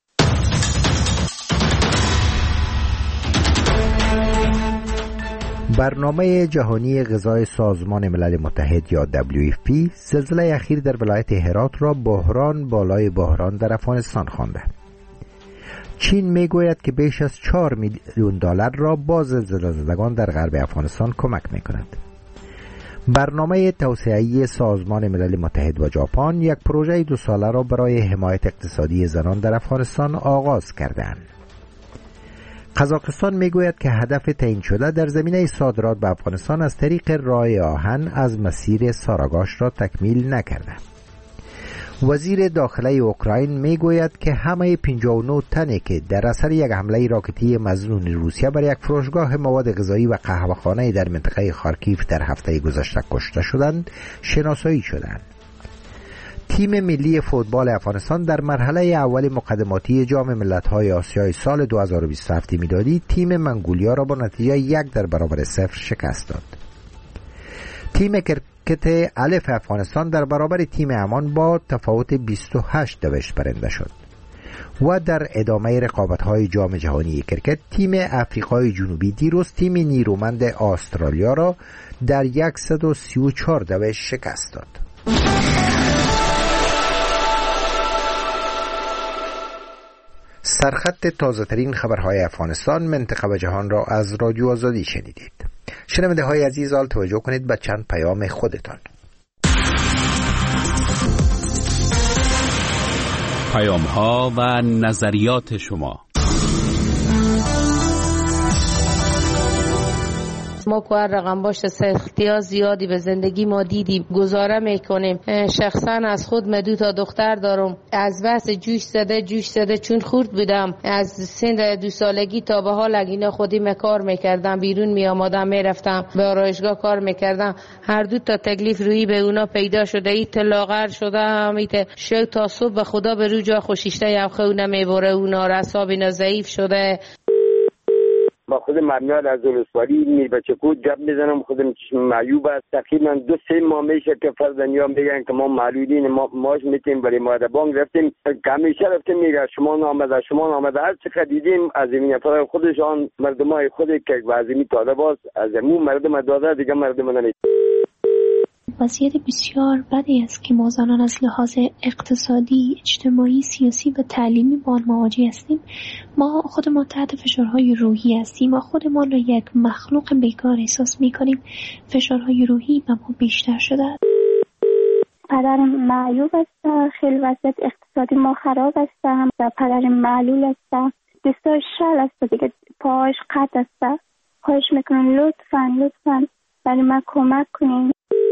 برنامه جهانی غذای سازمان ملل متحد یا WFP زلزله اخیر در ولایت هرات را بحران بالای بحران در افغانستان خوانده. چین میگوید که بیش از 4 میلیون دلار را باز زلزله‌زدگان در غرب افغانستان کمک میکند. برنامه توسعه‌ای سازمان ملل متحد و ژاپن یک پروژه 2 ساله را برای حمایت اقتصادی زنان در افغانستان آغاز کردند. قزاقستان میگوید که هدف تعیین شده در زمینه صادرات به افغانستان از طریق راه آهن از مسیر ساراگاش را تکمیل نکرده. وزیر داخله اوکراین میگوید که همه 59 تنی که در اثر یک حمله راکتی مظنون روسیه بر یک فروشگاه مواد غذایی و قهوه‌خانه در منطقه خارکیف در هفته گذشته کشته شدند شناسایی شدند. تیم ملی فوتبال افغانستان در مرحله اول مقدماتی جام ملت‌های آسیای سال 2027 میلادی تیم منگولیا را با نتیجه 1-0 شکست داد. تیم کرکت الف افغانستان در برابر تیم عمان با تفاوت 28 دوشت برنده شد. و در ادامه رقابت‌های جام جهانی کرکت تیم افریقای جنوبی دیروز تیم نیرومند استرالیا را در 134 دوشت شکست داد. سرخط تازه ترین خبرهای افغانستان، منطقه و جهان را از رادیو آزادی شنیدید. شنونده های عزیز، حال توجه کنید به چند پیام خودتان. پیام ها و نظریات شما. ما که هر رقم باشه سختی‌ها زیادی به زندگی ما دیدیم، گزاره میکنیم. شخصا از خود من 2 دختر دارم. از بس جوش زده چون خورد بودم از سن 2 سالگی تا به حال اگه خودی کار میکردم، بیرون میامادم میرفتم به آرایشگاه کار میکردم. هر 2 تکلیف روی به اونا پیدا شده. ایت لاغر شده همیت شو تا صبح به خدا به رو جا خوشیشته یا خونه میبره. اونا رساب اینا ضعیف شده. با خود مرمیاد از ولسوالی می بچه کود جب میزنم. خودم چشم معیوب است. تقریبا 2-3 ماه میشه که فرزندیام میگن که ما معلولین، ماش میتیم برای مادر بانک رفتیم که همیشه رفتیم میگه شما نامده هر چقدر دیدیم از این نفر خودشان مردمای خود که وازمی طالب است از مو مردم داده دیگه مردم نمید. وضعیت بسیار بدی است که ما زنان از لحاظ اقتصادی، اجتماعی، سیاسی و تعلیمی با آن مواجه هستیم. ما خودمان تحت فشارهای روحی هستیم. ما خودمان را یک مخلوق بیکار احساس می‌کنیم. فشارهای روحی به ما بیشتر شده است. پدرم معیوب است. خیلی وضعیت اقتصادی ما خراب است. پدرم معلول است. دستاش شل است دیگه، پاهاش قطع است. خواهش میکنم لطفاً برای من کمک کنین.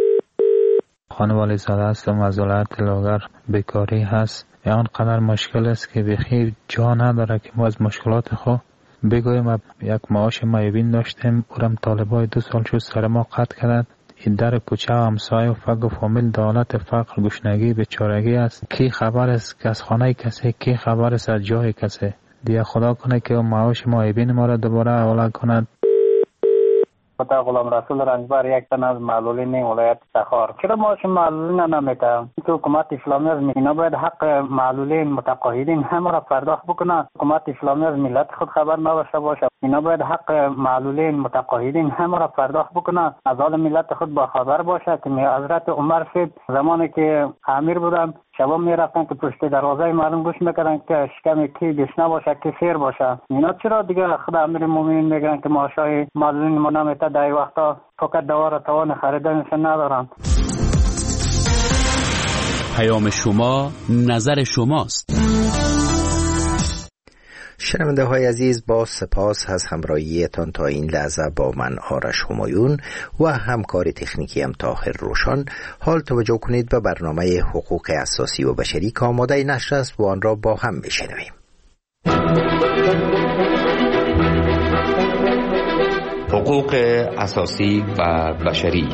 خانم والی زاده هستم از ولایت لاغر. بیکاری هست، آنقدر مشکل است که بخیر جا نداره که ما از مشکلات خود بگویم. یک معاش معیوبین داشتیم، اورم طالبای 2 سال شد سر ما قطع کردند. این در کوچه و همسایه و فقر و فامیل دولت فقر گشنگی بیچارگی است. کی خبر است که از خانه کسی، کی خبر است از جای کسی. دیگه خدا کنه که معاش معیوبین ما را دوباره حواله کند. خدا غلام رسول رنجبر، یک تن از معلولین ولایت تخار. چرا معاش معلولین نمیده؟ که حکومت اسلامی از اینا باید حق معلولین متقاعدین همه را پرداخت بکنه. حکومت اسلامی از ملت خود خبر نداشته باشه. اینا باید حق معلولین متقاعدین همه را پرداخت بکنه. از حال ملت خود با خبر باشه که حضرت عمر صاحب زمانی که امیر بودن شبا میرفتن که پشت دروازه مردم گوش میکردن که شکم کی گشنه باشه کی سیر باشه. اینا چرا دیگه خدا امیر مومنین میگن که معاشای معلولین ما نمیته؟ در وقتا فقط دوار توان خریدنش ندارن. پیام شما نظر شماست. شنونده های عزیز، با سپاس از همراهیتان تا این لحظه با من آرش همایون و همکار تکنیکی هم طاهر روشان. حال توجه کنید به برنامه حقوق اساسی و بشری که آماده نشر است و آن را با هم بشنویم. حقوق اساسی و بشری.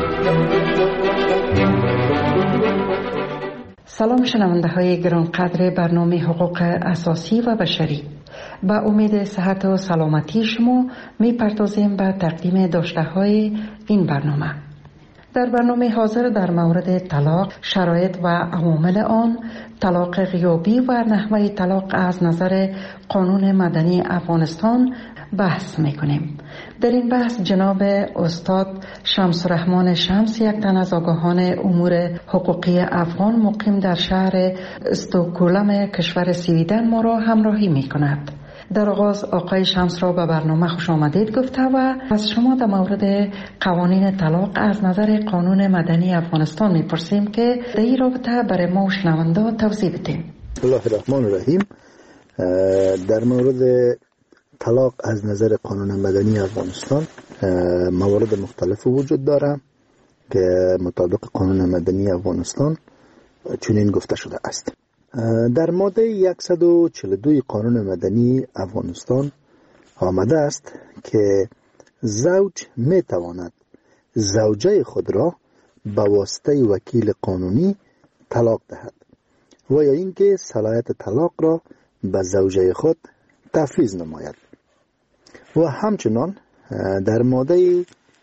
سلام شنونده های گرانقدر برنامه حقوق اساسی و بشری. با امید صحت و سلامتی شما می پردازیم به تقدیم داشته های این برنامه. در برنامه حاضر در مورد طلاق، شرایط و عوامل آن، طلاق غیابی و نحوه طلاق از نظر قانون مدنی افغانستان بحث میکنیم. در این بحث جناب استاد شمس الرحمن شمس، یک تن از آگاهان امور حقوقی افغان مقیم در شهر استکهلم کشور سویدن ما را همراهی میکند. در آغاز آقای شمس را به برنامه خوش آمدید گفته و از شما در مورد قوانین طلاق از نظر قانون مدنی افغانستان میپرسیم که در این رابطه برای ما و شنونده توضیح بدیم. بسم الله الرحمن الرحیم. در مورد طلاق از نظر قانون مدنی افغانستان موارد مختلف وجود داره که مطابق قانون مدنی افغانستان چنین گفته شده است. در ماده 142 قانون مدنی افغانستان آمده است که زوج می تواند زوجه خود را به واسطه وکیل قانونی طلاق دهد و یا اینکه صلاحیت طلاق را به زوجه خود تفویض نماید. و همچنان در ماده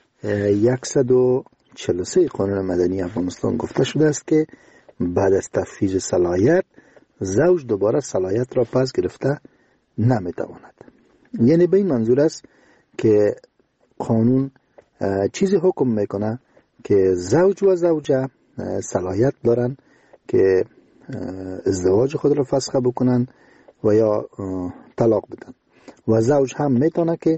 143 قانون مدنی افغانستان گفته شده است که بعد از تفویض صلاحیت زوج دوباره صلاحیت را پس گرفته نمیتواند. یعنی به این منظور است که قانون چیزی حکم میکنه که زوج و زوجه صلاحیت دارن که ازدواج خود را فسخ بکنن و یا طلاق بدن و زوج هم میتونه که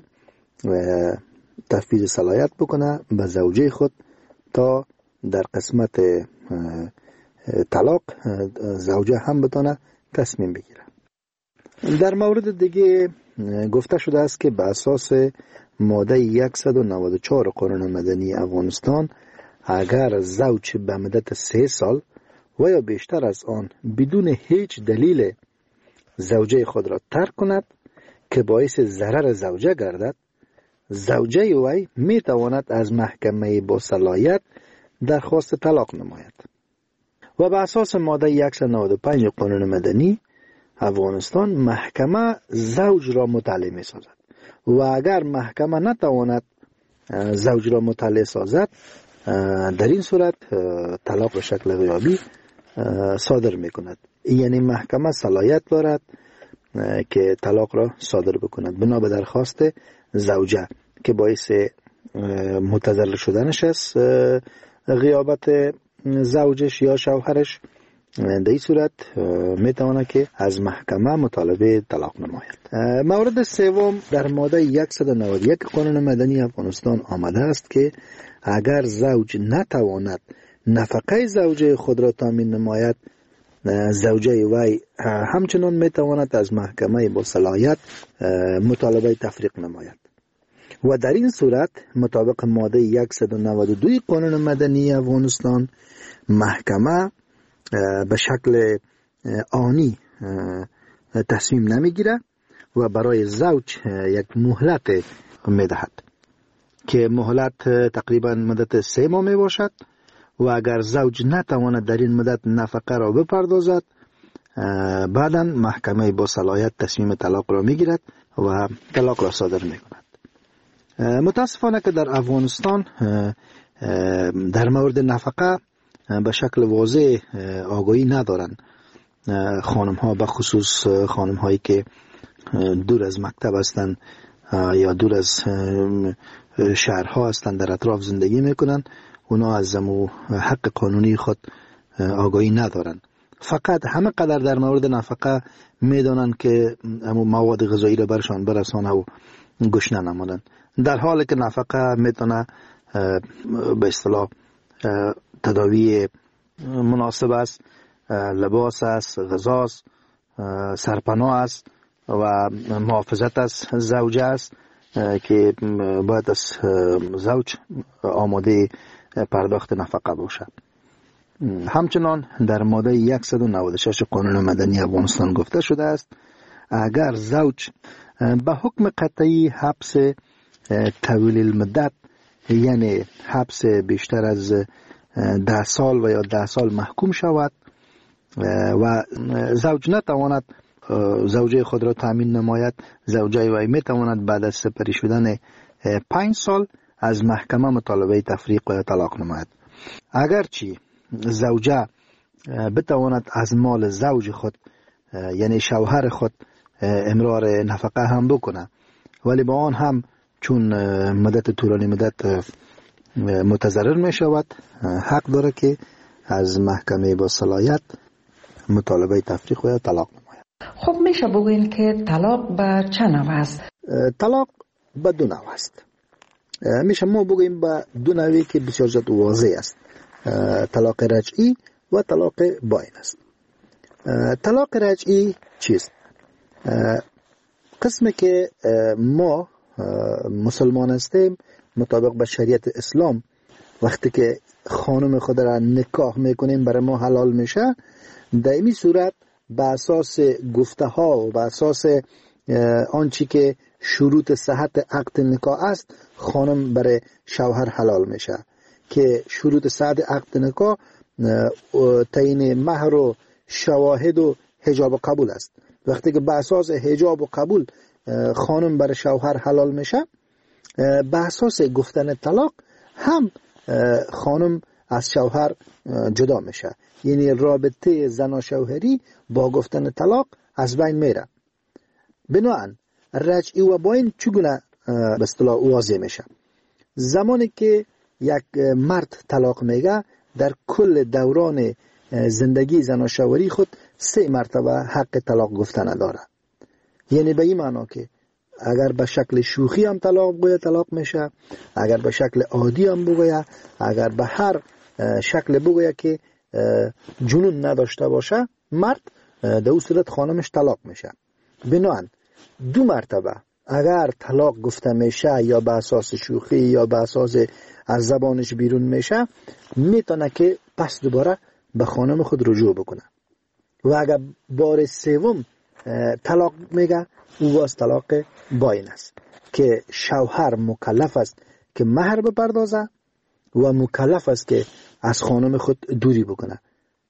تفویض صلاحیت بکنه به زوجه خود تا در قسمت طلاق زوجه هم بتونه تصمیم بگیره. در مورد دیگه گفته شده است که به اساس ماده 194 قانون مدنی افغانستان اگر زوج به مدت 3 سال و یا بیشتر از آن بدون هیچ دلیل زوجه خود را ترک کند که باعث ضرر زوجه گردد، زوجه وی می تواند از محکمه با صلاحیت درخواست طلاق نماید. و به اساس ماده 195 قانون مدنی افغانستان محکمه زوج را مطلع می سازد و اگر محکمه نتواند زوج را مطلع سازد، در این صورت طلاق به شکل غیابی صادر می کند. یعنی محکمه صلاحیت دارد که طلاق را صادر بکند بنا به درخواست زوجه که باعث متضرر شدنش است غیابت زوجش یا شوهرش. در این صورت میتونه که از محکمه مطالبه طلاق نماید. مورد سوم در ماده 191 قانون مدنی افغانستان آمده است که اگر زوج نتواند نفقه زوجه خود را تامین نماید، زوجه وی همچنان میتواند از محکمه با صلاحیت مطالبه تفریق نماید و در این صورت مطابق ماده 192 قانون مدنی افغانستان محکمه به شکل آنی تصمیم نمیگیره و برای زوج یک مهلت میدهد که مهلت تقریبا مدت 3 ماه می باشد و اگر زوج نتواند در این مدت نفقه را بپردازد، بعدا محکمه با صلاحیت تصمیم طلاق را میگیرد و طلاق را صادر میکند. متاسفانه که در افغانستان در مورد نفقه به شکل واضح آگاهی ندارند. خانم ها به خصوص خانم هایی که دور از مکتب هستند یا دور از شهرها هستند در اطراف زندگی میکنن، اونا از حق قانونی خود آگاهی ندارن. فقط همه قدر در مورد نفقه میدانن که مواد غذایی را برشان برسانه و گشنه نمانن، در حالی که نفقه میتونه به اصطلاح تداوی مناسب است، لباس است، غذا است، سرپناه است و محافظت از زوجه است که باید از زوج آماده پرداخت نفقه باشد. همچنان در ماده 196 قانون مدنی افغانستان گفته شده است اگر زوج به حکم قطعی حبس طویل المدت یعنی حبس بیشتر از 10 سال و یا 10 سال محکوم شود و زوج نتواند زوجه خود را تامین نماید، زوجه وی میتواند بعد از سپری شدن 5 سال از محکمه مطالبه تفریق و طلاق نماید. اگرچه زوجه بتواند از مال زوج خود یعنی شوهر خود امرار نفقه هم بکنه، ولی با آن هم چون مدت طولانی مدت متضرر می شود حق داره که از محکمه با صلاحیت مطالبه تفریق و طلاق نماید. خب میشه بگوین که طلاق به چه نوع است؟ طلاق به 2 نوع است. میشه ما بگوییم به 2 نوعی که بسیار زیاد واضح است. طلاق رجعی و طلاق باین است. طلاق رجعی چیست؟ قسمی که ما مسلمان هستیم مطابق به شریعت اسلام وقتی که خانم خود را نکاح میکنیم برای ما حلال میشه، در این صورت به اساس گفته ها و به اساس آنچه که شروط صحت عقد نکاح است خانم برای شوهر حلال میشه که شروط صحت عقد نکاح تعیین مهر و شواهد و حجاب و قبول است. وقتی که به اساس حجاب و قبول خانم برای شوهر حلال میشه، به اساس گفتن طلاق هم خانم از شوهر جدا میشه، یعنی رابطه زن و شوهری با گفتن طلاق از بین میره. بنابراین رجعی و باین چگونه به اصطلاح واضح میشه؟ زمانی که یک مرد طلاق میگه در کل دوران زندگی زن و شوهری خود 3 مرتبه حق طلاق گفتن داره. یعنی به این معنا که اگر به شکل شوخی هم طلاق بگوید طلاق میشه، اگر به شکل عادی هم بگوید، اگر به هر شکل بگوید که جنون نداشته باشه مرد، در اون صورت خانمش طلاق میشه. بنابراین 2 مرتبه اگر طلاق گفته میشه یا به اساس شوخی یا به اساس از زبانش بیرون میشه، میتونه که پس دوباره به خانم خود رجوع بکنه. و اگر بار 3 طلاق میگه او باز طلاق باین است که شوهر مکلف است که مهر بپردازه و مکلف است که از خانم خود دوری بکنه.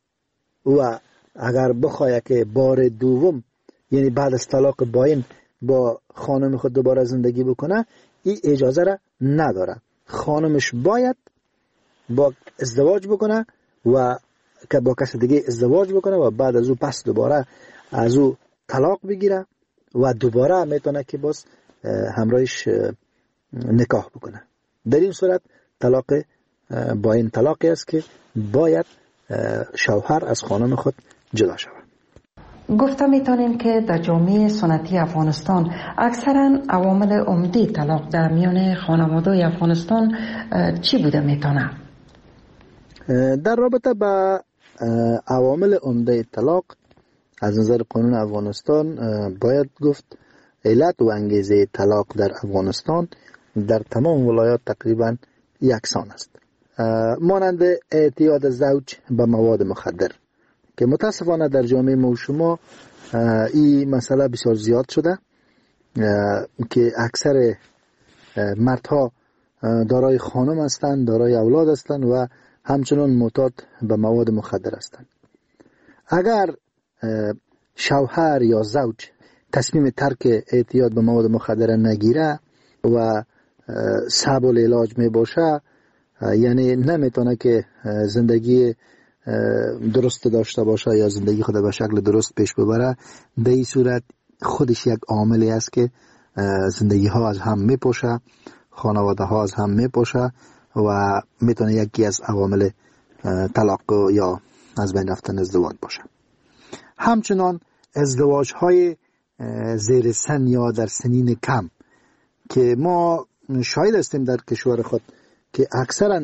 و اگر بخواد که بار 2 یعنی بعد از طلاق باین با خانم خود دوباره زندگی بکنه، این اجازه را نداره. خانمش باید با ازدواج بکنه و که با کس دیگه ازدواج بکنه و بعد از او پس دوباره از او طلاق بگیره و دوباره میتونه که باز همراهش نکاح بکنه. در این صورت طلاق باین طلاقی است که باید شوهر از خانم خود جدا شود. گفته میتونیم که در جامعه سنتی افغانستان اکثرا عوامل عمده طلاق در میان خانواده افغانستان چی بوده میتونه؟ در رابطه با عوامل عمده طلاق از نظر قانون افغانستان باید گفت علت و انگیزه طلاق در افغانستان در تمام ولایات تقریبا یکسان است، مانند اعتیاد زوج به مواد مخدر که متاسفانه در جامعه ما و شما این مسئله بسیار زیاد شده که اکثر مردها دارای خانم هستند، دارای اولاد هستند و همچنان معتاد به مواد مخدر هستند. اگر شوهر یا زوج تصمیم ترک اعتیاد به مواد مخدر نگیره و صعب العلاج می باشه، یعنی نمیتونه که زندگی درست داشته باشه یا زندگی خود به شکل درست پیش ببره، در این صورت خودش یک عاملی است که زندگی ها از هم میپاشه، خانواده ها از هم میپاشه و میتونه یکی از عوامل طلاق یا از بین رفتن ازدواج باشه. همچنان ازدواج های زیر سن یا در سنین کم که ما شاهد هستیم در کشور خود که اکثرا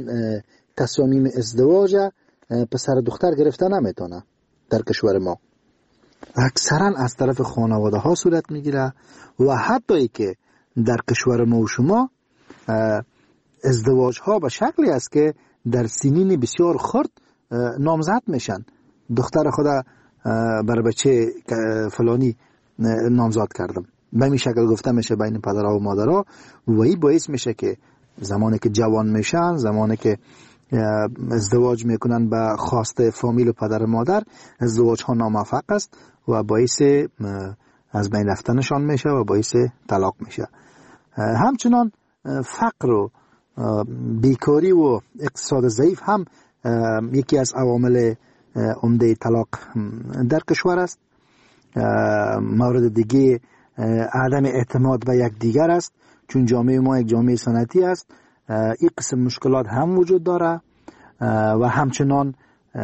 تصامیم ازدواج پسر دختر گرفته نمیتونه در کشور ما اکثرا از طرف خانواده ها صورت میگیره و حتی ای که در کشور ما و شما ازدواج ها به شکلی است که در سنین بسیار خرد نامزد میشن. دختر خدا بر بچه فلانی نامزد کردم، به این شکل گفته میشه بین پدرها و مادرها و این باعث میشه که زمانی که جوان میشن، زمانی که ازدواج میکنن به خواست فامیل و پدر و مادر، ازدواج ها ناموفق است و باعث از بین رفتنشان میشه و باعث طلاق میشه. همچنان فقر و بیکاری و اقتصاد ضعیف هم یکی از عوامل عمده طلاق در کشور است. مورد دیگه عدم اعتماد به یکدیگر است، چون جامعه ما یک جامعه سنتی است. این قسم مشکلات هم وجود داره و همچنان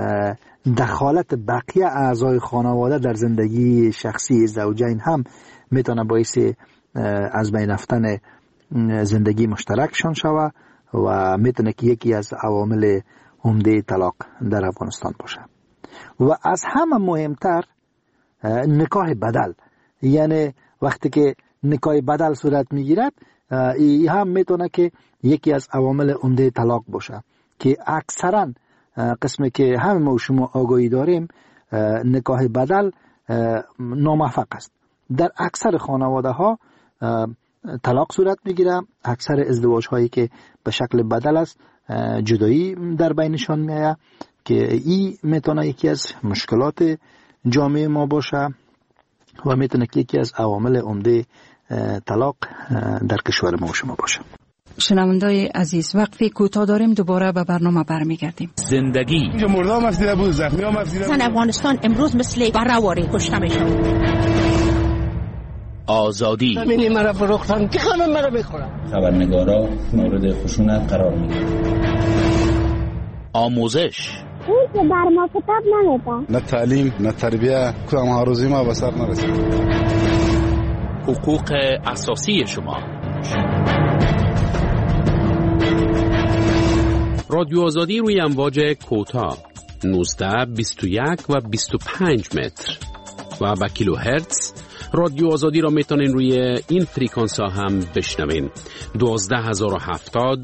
دخالت بقیه اعضای خانواده در زندگی شخصی زوجین هم میتونه باعث از بین رفتن زندگی مشترکشان شود و میتونه که یکی از عوامل عمده طلاق در افغانستان باشه. و از همه مهمتر نکاح بدل، یعنی وقتی که نکاح بدل صورت میگیرد، این هم میتونه که یکی از عوامل عمده طلاق باشه که اکثرا قسمی که همه ما و شما آگاهی داریم نکاح بدل ناموفق است. در اکثر خانواده ها طلاق صورت میگیره. اکثر ازدواج هایی که به شکل بدل است جدایی در بینشان میآید که این میتونه یکی از مشکلات جامعه ما باشه و میتونه که یکی از عوامل عمده طلاق در کشور ما و شما باشه. شنوندای عزیز، وقتی کوتاه داریم دوباره به برنامه برمیگردیم. زندگی مردم افسیده بود، زخمی هم افسیده بود. افغانستان امروز مثل برهواری کشته میشن. آزادی زمینی مرا فروختن، که خانم مرا بخورم. خبرنگارا مورد خشونت قرار میگیرن. آموزش اون که بر ما کتاب نمیده، نه تعلیم نه تربیه، کدام هاروزی ما به سر نرسید. حقوق اساسی شما. رادیو آزادی روی امواج کوتاه 19 21 و 25 متر و با کیلو هرتز. رادیو آزادی را میتونین روی این فریکانس ها هم بشنوین: 12070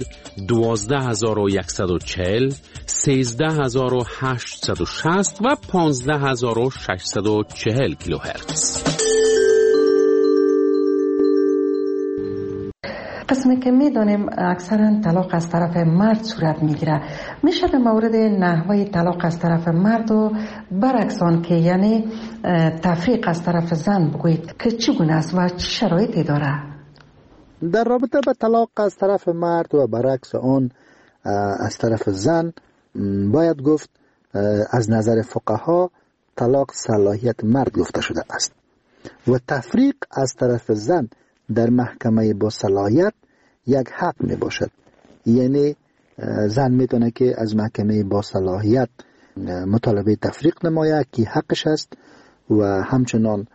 12140 13860 و 15640 کیلوهرتز. قسمی که میدانیم اکثرا طلاق از طرف مرد صورت میگیره، میشه در مورد نحوه طلاق از طرف مرد و برعکس آن که یعنی تفریق از طرف زن بگویید که چگونه است و چه شرایطی داره؟ در رابطه با طلاق از طرف مرد و برعکس آن از طرف زن باید گفت از نظر فقها طلاق صلاحیت مرد گفته شده است و تفریق از طرف زن در محکمه با صلاحیت یک حق می باشد. یعنی زن میتونه که از محکمه با صلاحیت مطالبه تفریق نماید که حقش است و همچنان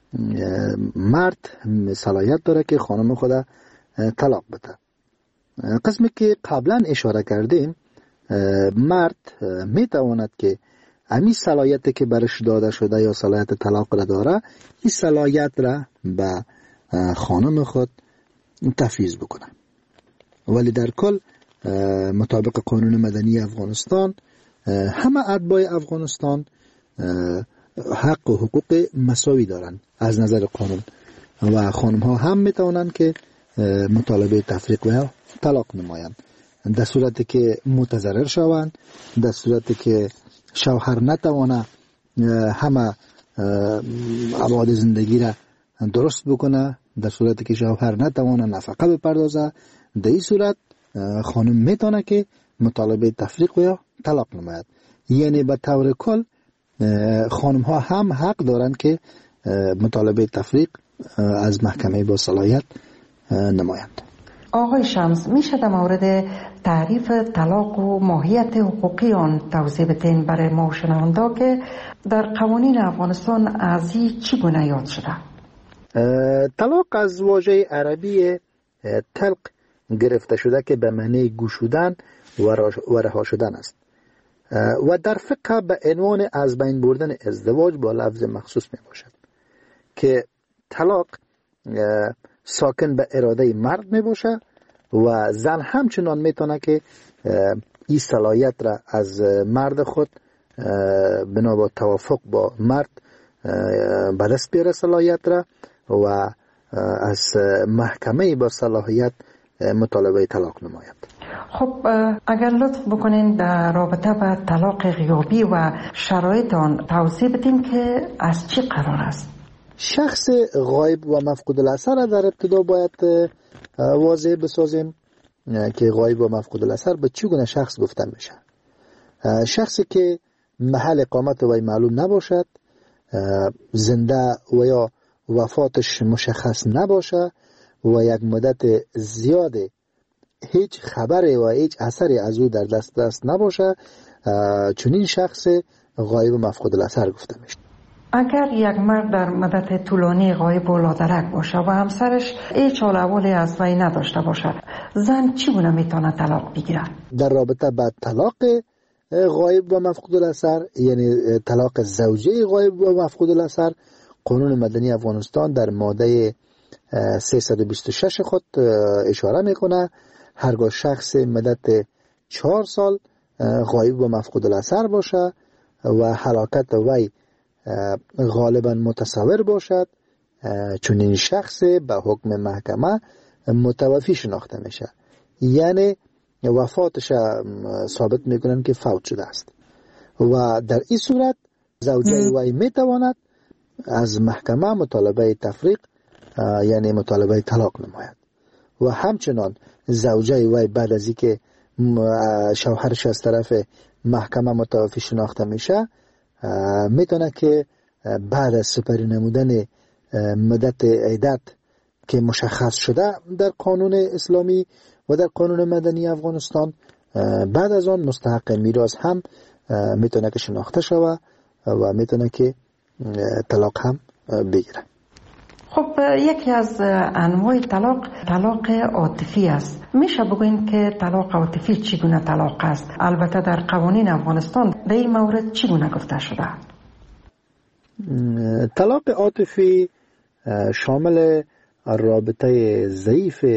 مرد صلاحیت داره که خانم خود طلاق بده. قسمی که قبلا اشاره کردیم، مرد میتواند که امی صلاحیتی که برش داده شده یا صلاحیت طلاق را داره، این صلاحیت را به خانم خود تفویض بکنه. ولی در کل مطابق قانون مدنی افغانستان همه اتباع افغانستان حق و حقوق مساوی دارند از نظر قانون و خانم ها هم میتوانند که مطالبه تفریق و طلاق نمایند در صورتی که متضرر شوند، در صورتی که شوهر نتوانه همه ابعاد زندگی را درست بکنه، در صورتی که شوهر نتوانه نفقه بپردازه، در این صورت خانم میتونه که مطالبه تفریق و طلاق نماید. یعنی به طور کل خانم ها هم حق دارند که مطالبه تفریق از محکمه با صلاحیت نمایند. آقای شمس، میشه در مورد تعریف طلاق و ماهیت حقوقی آن توضیح بدین برای ما شنوندا که در قوانین افغانستان از این چگونه یاد شده؟ طلاق از واژه عربی طلق گرفته شده که به معنی گشودن و رها شدن است. و در فقه به عنوان از بین بردن ازدواج با لفظ مخصوص می باشد که طلاق ساکن به اراده مرد می باشه و زن همچنان می تونه که این صلاحیت را از مرد خود بنا با توافق با مرد به دست بیاره صلاحیت را و از محکمه با صلاحیت مطالبه طلاق نماید. خب اگر لطف بکنین در رابطه با طلاق غیابی و شرایط آن توضیح بدین که از چی قرار است؟ شخص غایب و مفقود الاثر در ابتدا باید واضح بسازیم که غایب و مفقود الاثر به چگونه شخص گفته میشه. شخصی که محل اقامت وی معلوم نباشد، زنده و یا وفاتش مشخص نباشه و یک مدت زیاد هیچ خبری و هیچ اثری از او در دست نباشه، چنین شخص غایب و مفقود الاثر گفته میشه. اگر یک مرد در مدت طولانی غایب و لادرک باشه و همسرش هیچ حال احوالی از وی نداشته باشه، زن چگونه میتونه طلاق بگیره؟ در رابطه با طلاق غایب و مفقود الاثر، یعنی طلاق زوجه غایب و مفقود الاثر، قانون مدنی افغانستان در ماده 326 خود اشاره میکنه هرگاه شخص مدت 4 سال غایب و مفقود الاثر باشه و هلاکت وی غالبا متصور باشد، چون این شخص به حکم محکمه متوفی شناخته میشه، یعنی وفاتش ثابت میکنن که فوت شده است و در این صورت زوجه وی میتواند از محکمه مطالبه تفریق یعنی مطالبه طلاق نماید و همچنان زوجه وی بعد از اینکه شوهرش از طرف محکمه متوفی شناخته میشه میتونه که بعد از سپری نمودن مدت عدت که مشخص شده در قانون اسلامی و در قانون مدنی افغانستان، بعد از آن مستحق میراث هم میتونه که شناخته شوه و میتونه که طلاق هم بگیره. خب یکی از انواع طلاق عاطفی است. میشه بگوین که طلاق عاطفی چگونه طلاق است؟ البته در قوانین افغانستان در این مورد چگونه گفته شده؟ طلاق عاطفی شامل رابطه ضعیف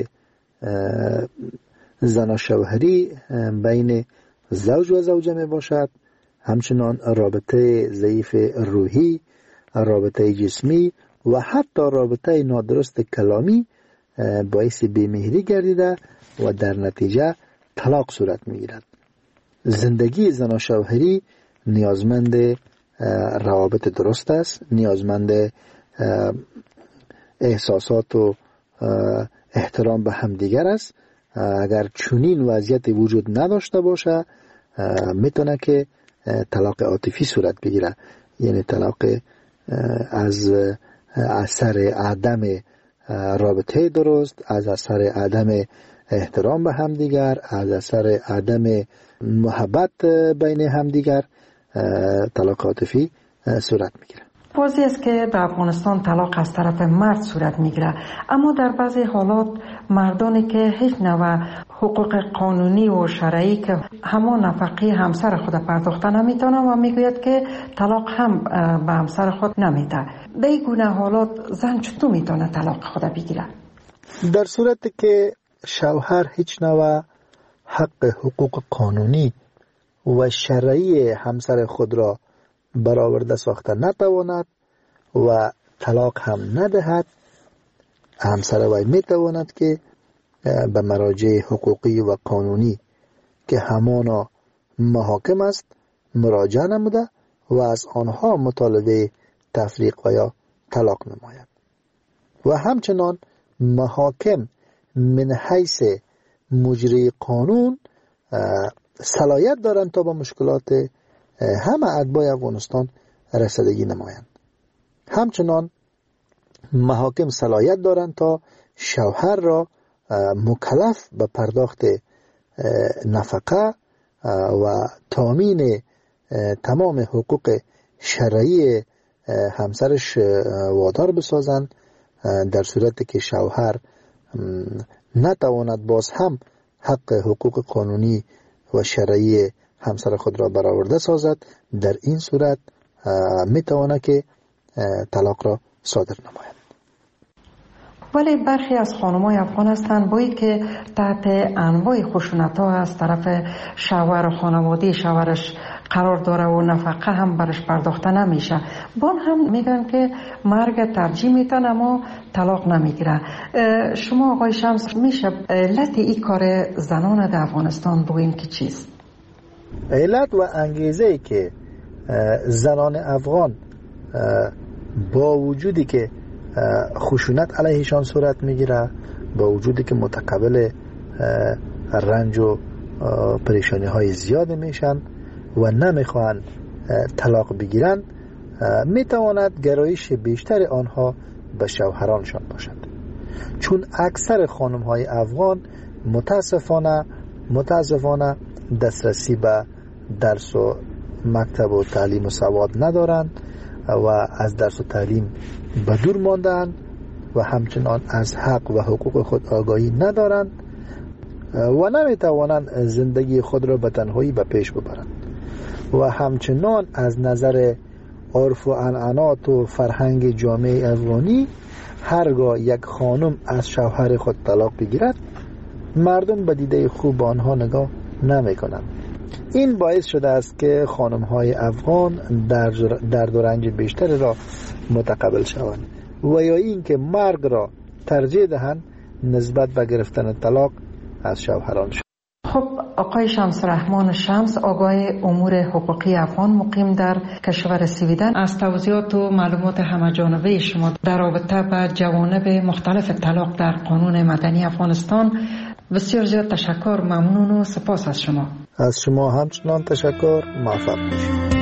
زن و شوهری بین زوج و زوجه می باشد، همچنان رابطه ضعیف روحی، رابطه جسمی و حتی رابطه نادرست کلامی باعث بیمهری گردیده و در نتیجه طلاق صورت می گیرد. زندگی زن و شوهری نیازمند روابط درست است، نیازمند احساسات و احترام به همدیگر است. اگر چنین وضعیت وجود نداشته باشه میتونه که طلاق عاطفی صورت بگیره، یعنی طلاق از اثر عدم رابطه درست، از اثر عدم احترام به همدیگر، از اثر عدم محبت بین همدیگر طلاق عاطفی صورت میگیره. واضح است که در افغانستان طلاق از طرف مرد صورت میگیره، اما در بعضی حالات مردانی که هیچ نوع حقوق قانونی و شرعی که همان نفقه همسر خود پرداخته نمیتونه و میگوید که طلاق هم به همسر خود نمیده. در این گونه حالات زن چطور میتونه طلاق خود بگیره؟ در صورتی که شوهر هیچ نوع حق حقوق قانونی و شرعی همسر خود را برآورده ساخته نتواند و طلاق هم ندهد، همسر وی میتواند که به مراجع حقوقی و قانونی که همانا محاکم است مراجعه نموده و از آنها مطالبه تفریق و یا طلاق نماید و همچنان محاکم من حیث مجری قانون صلاحیت دارند تا با مشکلات همه اتباع افغانستان رسیدگی نمایند. همچنان محاکم صلاحیت دارند تا شوهر را مکلف به پرداخت نفقه و تامین تمام حقوق شرعی همسرش وادار بسازند، در صورتی که شوهر نتواند باز هم حق حقوق قانونی و شرعی همسر خود را برآورده سازد، در این صورت میتواند که طلاق را صادر نماید. ولی برخی از خانم‌های افغان هستند بایی که تحت انواع خشونت‌ها از طرف شوهر و خانواده شوهرش قرار داره و نفقه هم برش پرداخته نمیشه، با هم میگن که مرگ ترجیح میتن اما طلاق نمیگیره. شما آقای شمس میشه علت این کار زنان در افغانستان بگوین که چیست؟ علت و انگیزه که زنان افغان با وجودی که خشونت علیهشان صورت میگیره، با وجودی که متقبل رنج و پریشانی های زیاد میشن و نمیخوان طلاق بگیرن، میتواند گرایش بیشتر آنها به شوهرانشان باشد. چون اکثر خانم های افغان متاسفانه دسترسی به درس و مکتب و تعلیم و سواد ندارند و از درس و تعلیم به دور ماندند و همچنان از حق و حقوق خود آگاهی ندارند و نمیتوانند زندگی خود را به تنهایی به پیش ببرند و همچنان از نظر عرف و عنعنات و فرهنگ جامعه افغانی هرگاه یک خانم از شوهر خود طلاق بگیرد، مردم به دیده خوب آنها نگاه نمی کنند. این باعث شده است که خانم های افغان درد و رنج بیشتری را متقبل شوند و یا این که مرگ را ترجیح دهند نسبت به گرفتن طلاق از شوهران. خب آقای شمس رحمان شمس، آگاه امور حقوقی افغان مقیم در کشور سویدن، از توضیحات و معلومات همه‌جانبه شما در رابطه با جوانب مختلف طلاق در قانون مدنی افغانستان بسیار زیاد تشکر، ممنون و سپاس از شما. از شما همچنان تشکر، موفق باشید.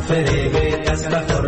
فریب کس نخور